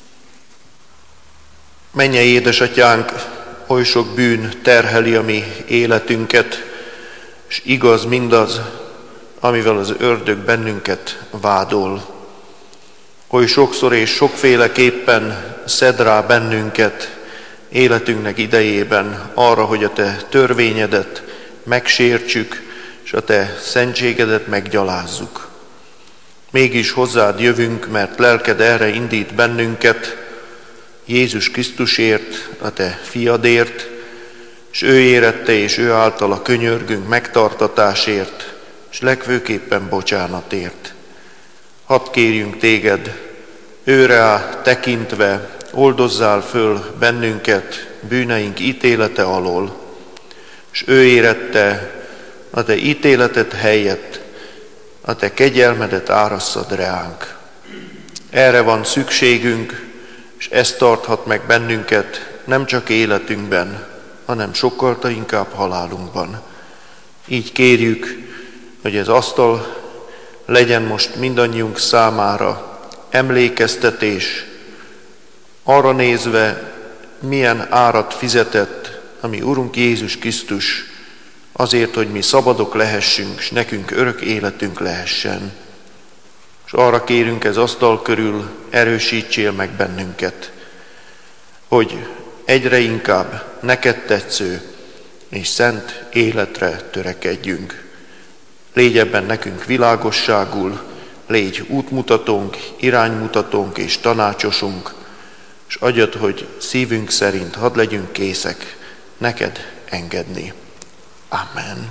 Mennyei édesatyánk, oly sok bűn terheli a mi életünket, és igaz mindaz, amivel az ördög bennünket vádol. Oly sokszor és sokféleképpen szed rá bennünket életünknek idejében arra, hogy a te törvényedet megsértsük, és a te szentségedet meggyalázzuk. Mégis hozzád jövünk, mert lelked erre indít bennünket, Jézus Krisztusért, a te fiadért, és ő érette és ő általa könyörgünk megtartatásért, és legfőképpen bocsánatért. Hadd kérjünk téged, őre tekintve oldozzál föl bennünket bűneink ítélete alól, és ő érette a te ítéleted helyett, a te kegyelmedet árasszad reánk. Erre van szükségünk, és ez tarthat meg bennünket nem csak életünkben, hanem sokkal inkább halálunkban. Így kérjük, hogy ez asztal legyen most mindannyiunk számára emlékeztetés, arra nézve, milyen árat fizetett a mi Urunk Jézus Krisztus azért, hogy mi szabadok lehessünk, és nekünk örök életünk lehessen. És arra kérünk, ez asztal körül erősítsél meg bennünket, hogy egyre inkább neked tetsző és szent életre törekedjünk. Légy ebben nekünk világosságul, légy útmutatónk, iránymutatónk és tanácsosunk, és adjad, hogy szívünk szerint hadd legyünk készek neked engedni. Amen.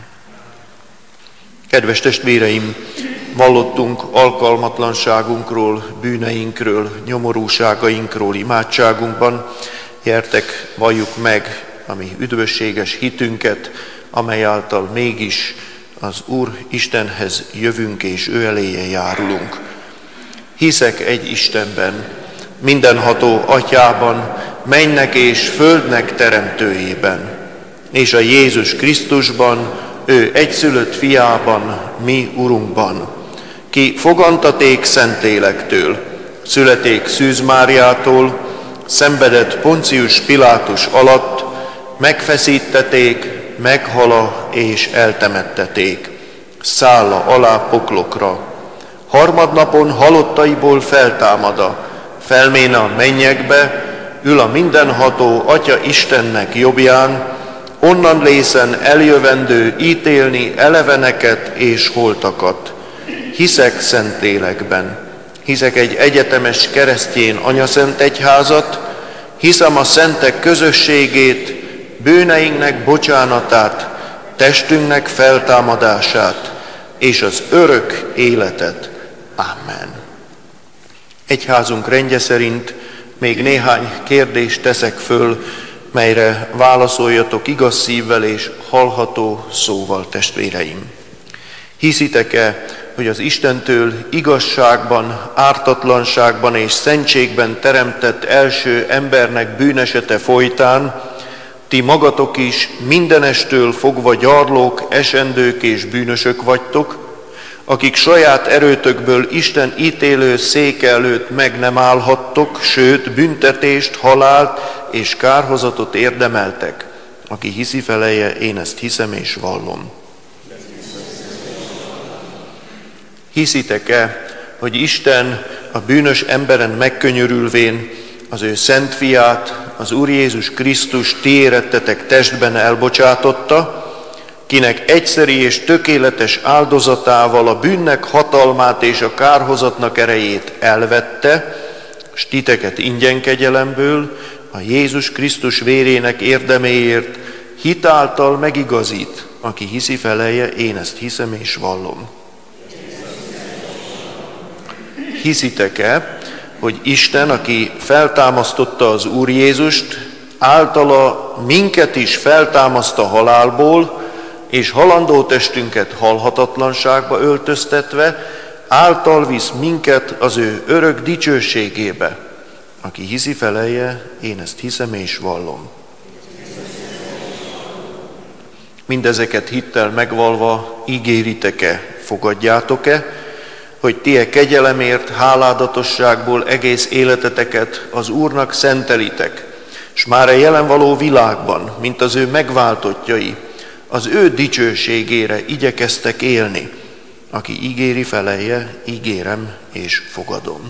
Kedves testvéreim, vallottunk alkalmatlanságunkról, bűneinkről, nyomorúságainkról imádságunkban. Gyertek, valljuk meg a mi üdvösséges hitünket, amely által mégis az Úr Istenhez jövünk és ő eléje járulunk. Hiszek egy Istenben, mindenható Atyában, mennek és földnek teremtőjében, és a Jézus Krisztusban, ő egyszülött fiában, mi Urunkban, ki fogantaték Szentlélektől, születék Szűz Máriától, szenvedett Poncius Pilátus alatt, megfeszítették, meghala és eltemetteték, szálla alá poklokra. Harmadnapon halottaiból feltámada, felméne a mennyekbe, ül a mindenható Atya Istennek jobbján, onnan lészen eljövendő ítélni eleveneket és holtakat. Hiszek Szentlélekben, hiszek egy egyetemes keresztjén anyaszent egyházat, hiszem a szentek közösségét, bűneinknek bocsánatát, testünknek feltámadását és az örök életet. Amen. Egyházunk rendje szerint még néhány kérdést teszek föl, melyre válaszoljatok igaz szívvel és hallható szóval, testvéreim. Hiszitek-e, hogy az Istentől igazságban, ártatlanságban és szentségben teremtett első embernek bűnesete folytán ti magatok is mindenestől fogva gyarlók, esendők és bűnösök vagytok, akik saját erőtökből Isten ítélő széke előtt meg nem állhattok, sőt büntetést, halált és kárhozatot érdemeltek. Aki hiszi, felelje, én ezt hiszem és vallom. Hiszitek-e, hogy Isten a bűnös emberen megkönyörülvén az ő szent fiát, az Úr Jézus Krisztus ti érettetek testben elbocsátotta, kinek egyszeri és tökéletes áldozatával a bűnnek hatalmát és a kárhozatnak erejét elvette, s titeket ingyen kegyelemből a Jézus Krisztus vérének érdeméért hitáltal megigazít. Aki hiszi, felelje, én ezt hiszem és vallom. Hiszitek-e, hogy Isten, aki feltámasztotta az Úr Jézust, általa minket is feltámaszt a halálból, és halandó testünket halhatatlanságba öltöztetve, által visz minket az ő örök dicsőségébe. Aki hiszi, felelje, én ezt hiszem és vallom. Mindezeket hittel megvalva ígéritek-e, fogadjátok-e, hogy ti kegyelemért, háládatosságból egész életeteket az Úrnak szentelitek, s már a jelen való világban, mint az ő megváltottjai, az ő dicsőségére igyekeztek élni. Aki ígéri, felelje, ígérem és fogadom.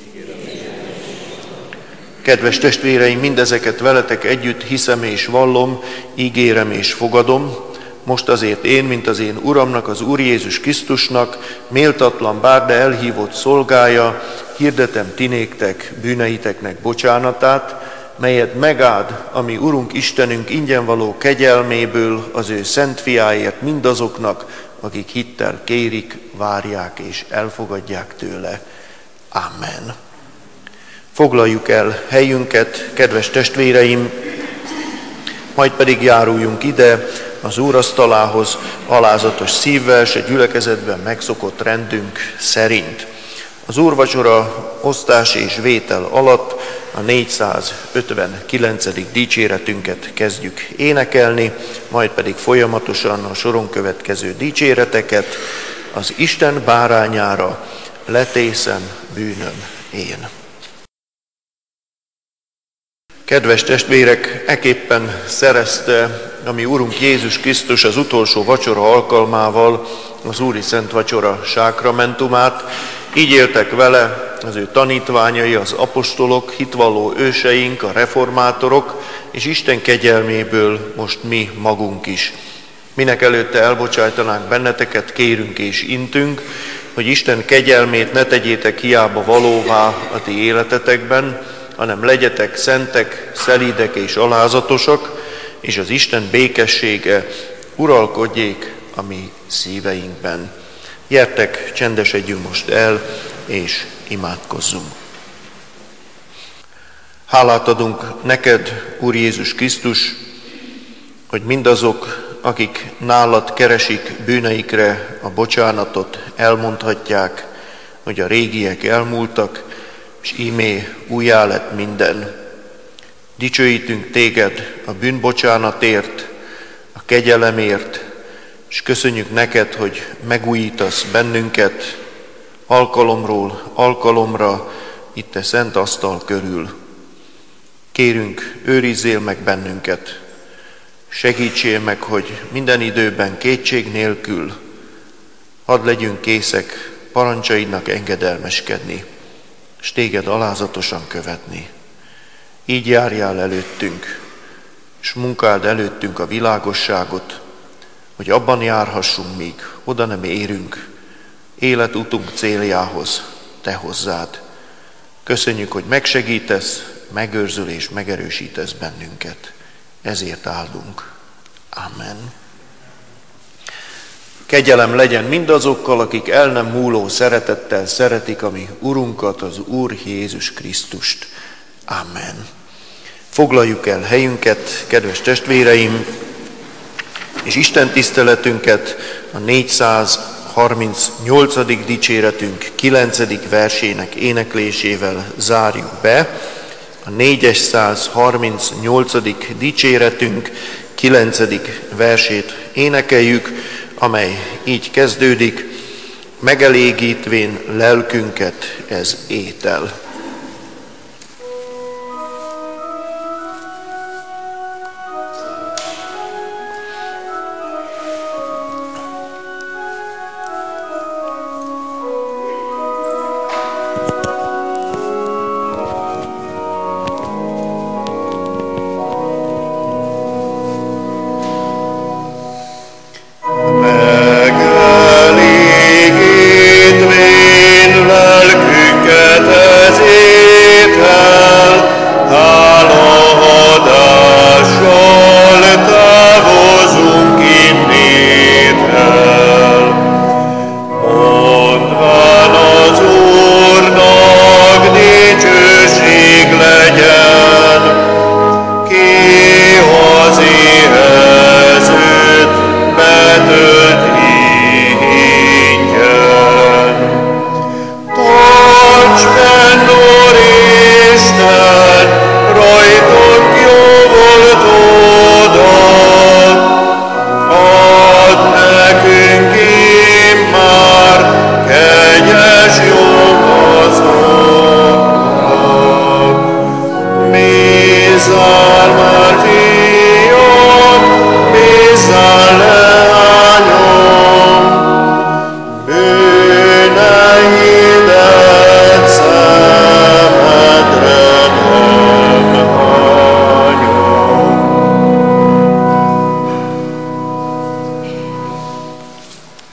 Kedves testvéreim, mindezeket veletek együtt hiszem és vallom, ígérem és fogadom. Most azért én, mint az én Uramnak, az Úr Jézus Krisztusnak, méltatlan bár, de elhívott szolgája, hirdetem ti néktek bűneiteknek bocsánatát, melyet megáld, ami Urunk Istenünk ingyen való kegyelméből az ő szent fiáért mindazoknak, akik hittel kérik, várják és elfogadják tőle. Amen. Foglaljuk el helyünket, kedves testvéreim, majd pedig járuljunk ide az úrasztalához alázatos szívvel, s a gyülekezetben megszokott rendünk szerint. Az úrvacsora osztás és vétel alatt a 459. dicséretünket kezdjük énekelni, majd pedig folyamatosan a soron következő dicséreteket. Az Isten bárányára letészem bűnöm én. Kedves testvérek, eképpen szerezte a mi Urunk Jézus Krisztus az utolsó vacsora alkalmával az Úri Szent Vacsora sákramentumát. Így éltek vele az ő tanítványai, az apostolok, hitvalló őseink, a reformátorok, és Isten kegyelméből most mi magunk is. Minek előtte elbocsájtanánk benneteket, kérünk és intünk, hogy Isten kegyelmét ne tegyétek hiába valóvá a ti életetekben, hanem legyetek szentek, szelídek és alázatosak, és az Isten békessége uralkodjék a mi szíveinkben. Gyertek, csendesedjünk most el, és imádkozzunk. Hálát adunk neked, Úr Jézus Krisztus, hogy mindazok, akik nálad keresik bűneikre a bocsánatot, elmondhatják, hogy a régiek elmúltak, és íme újjá lett minden. Dicsőítünk téged a bűnbocsánatért, a kegyelemért, és köszönjük neked, hogy megújítasz bennünket alkalomról alkalomra itt a szent asztal körül. Kérünk, őrizzél meg bennünket, segítsél meg, hogy minden időben kétség nélkül hadd legyünk készek parancsaidnak engedelmeskedni, és téged alázatosan követni. Így járjál előttünk, és munkáld előttünk a világosságot, hogy abban járhassunk, míg oda nem érünk, életutunk céljához, te hozzád. Köszönjük, hogy megsegítesz, megőrzöl és megerősítesz bennünket. Ezért áldunk. Amen. Kegyelem legyen mindazokkal, akik el nem múló szeretettel szeretik a mi Urunkat, az Úr Jézus Krisztust. Amen. Foglaljuk el helyünket, kedves testvéreim, és Isten tiszteletünket a 438. dicséretünk 9. versének éneklésével zárjuk be. A 438. dicséretünk 9. versét énekeljük, amely így kezdődik: megelégítvén lelkünket ez étel.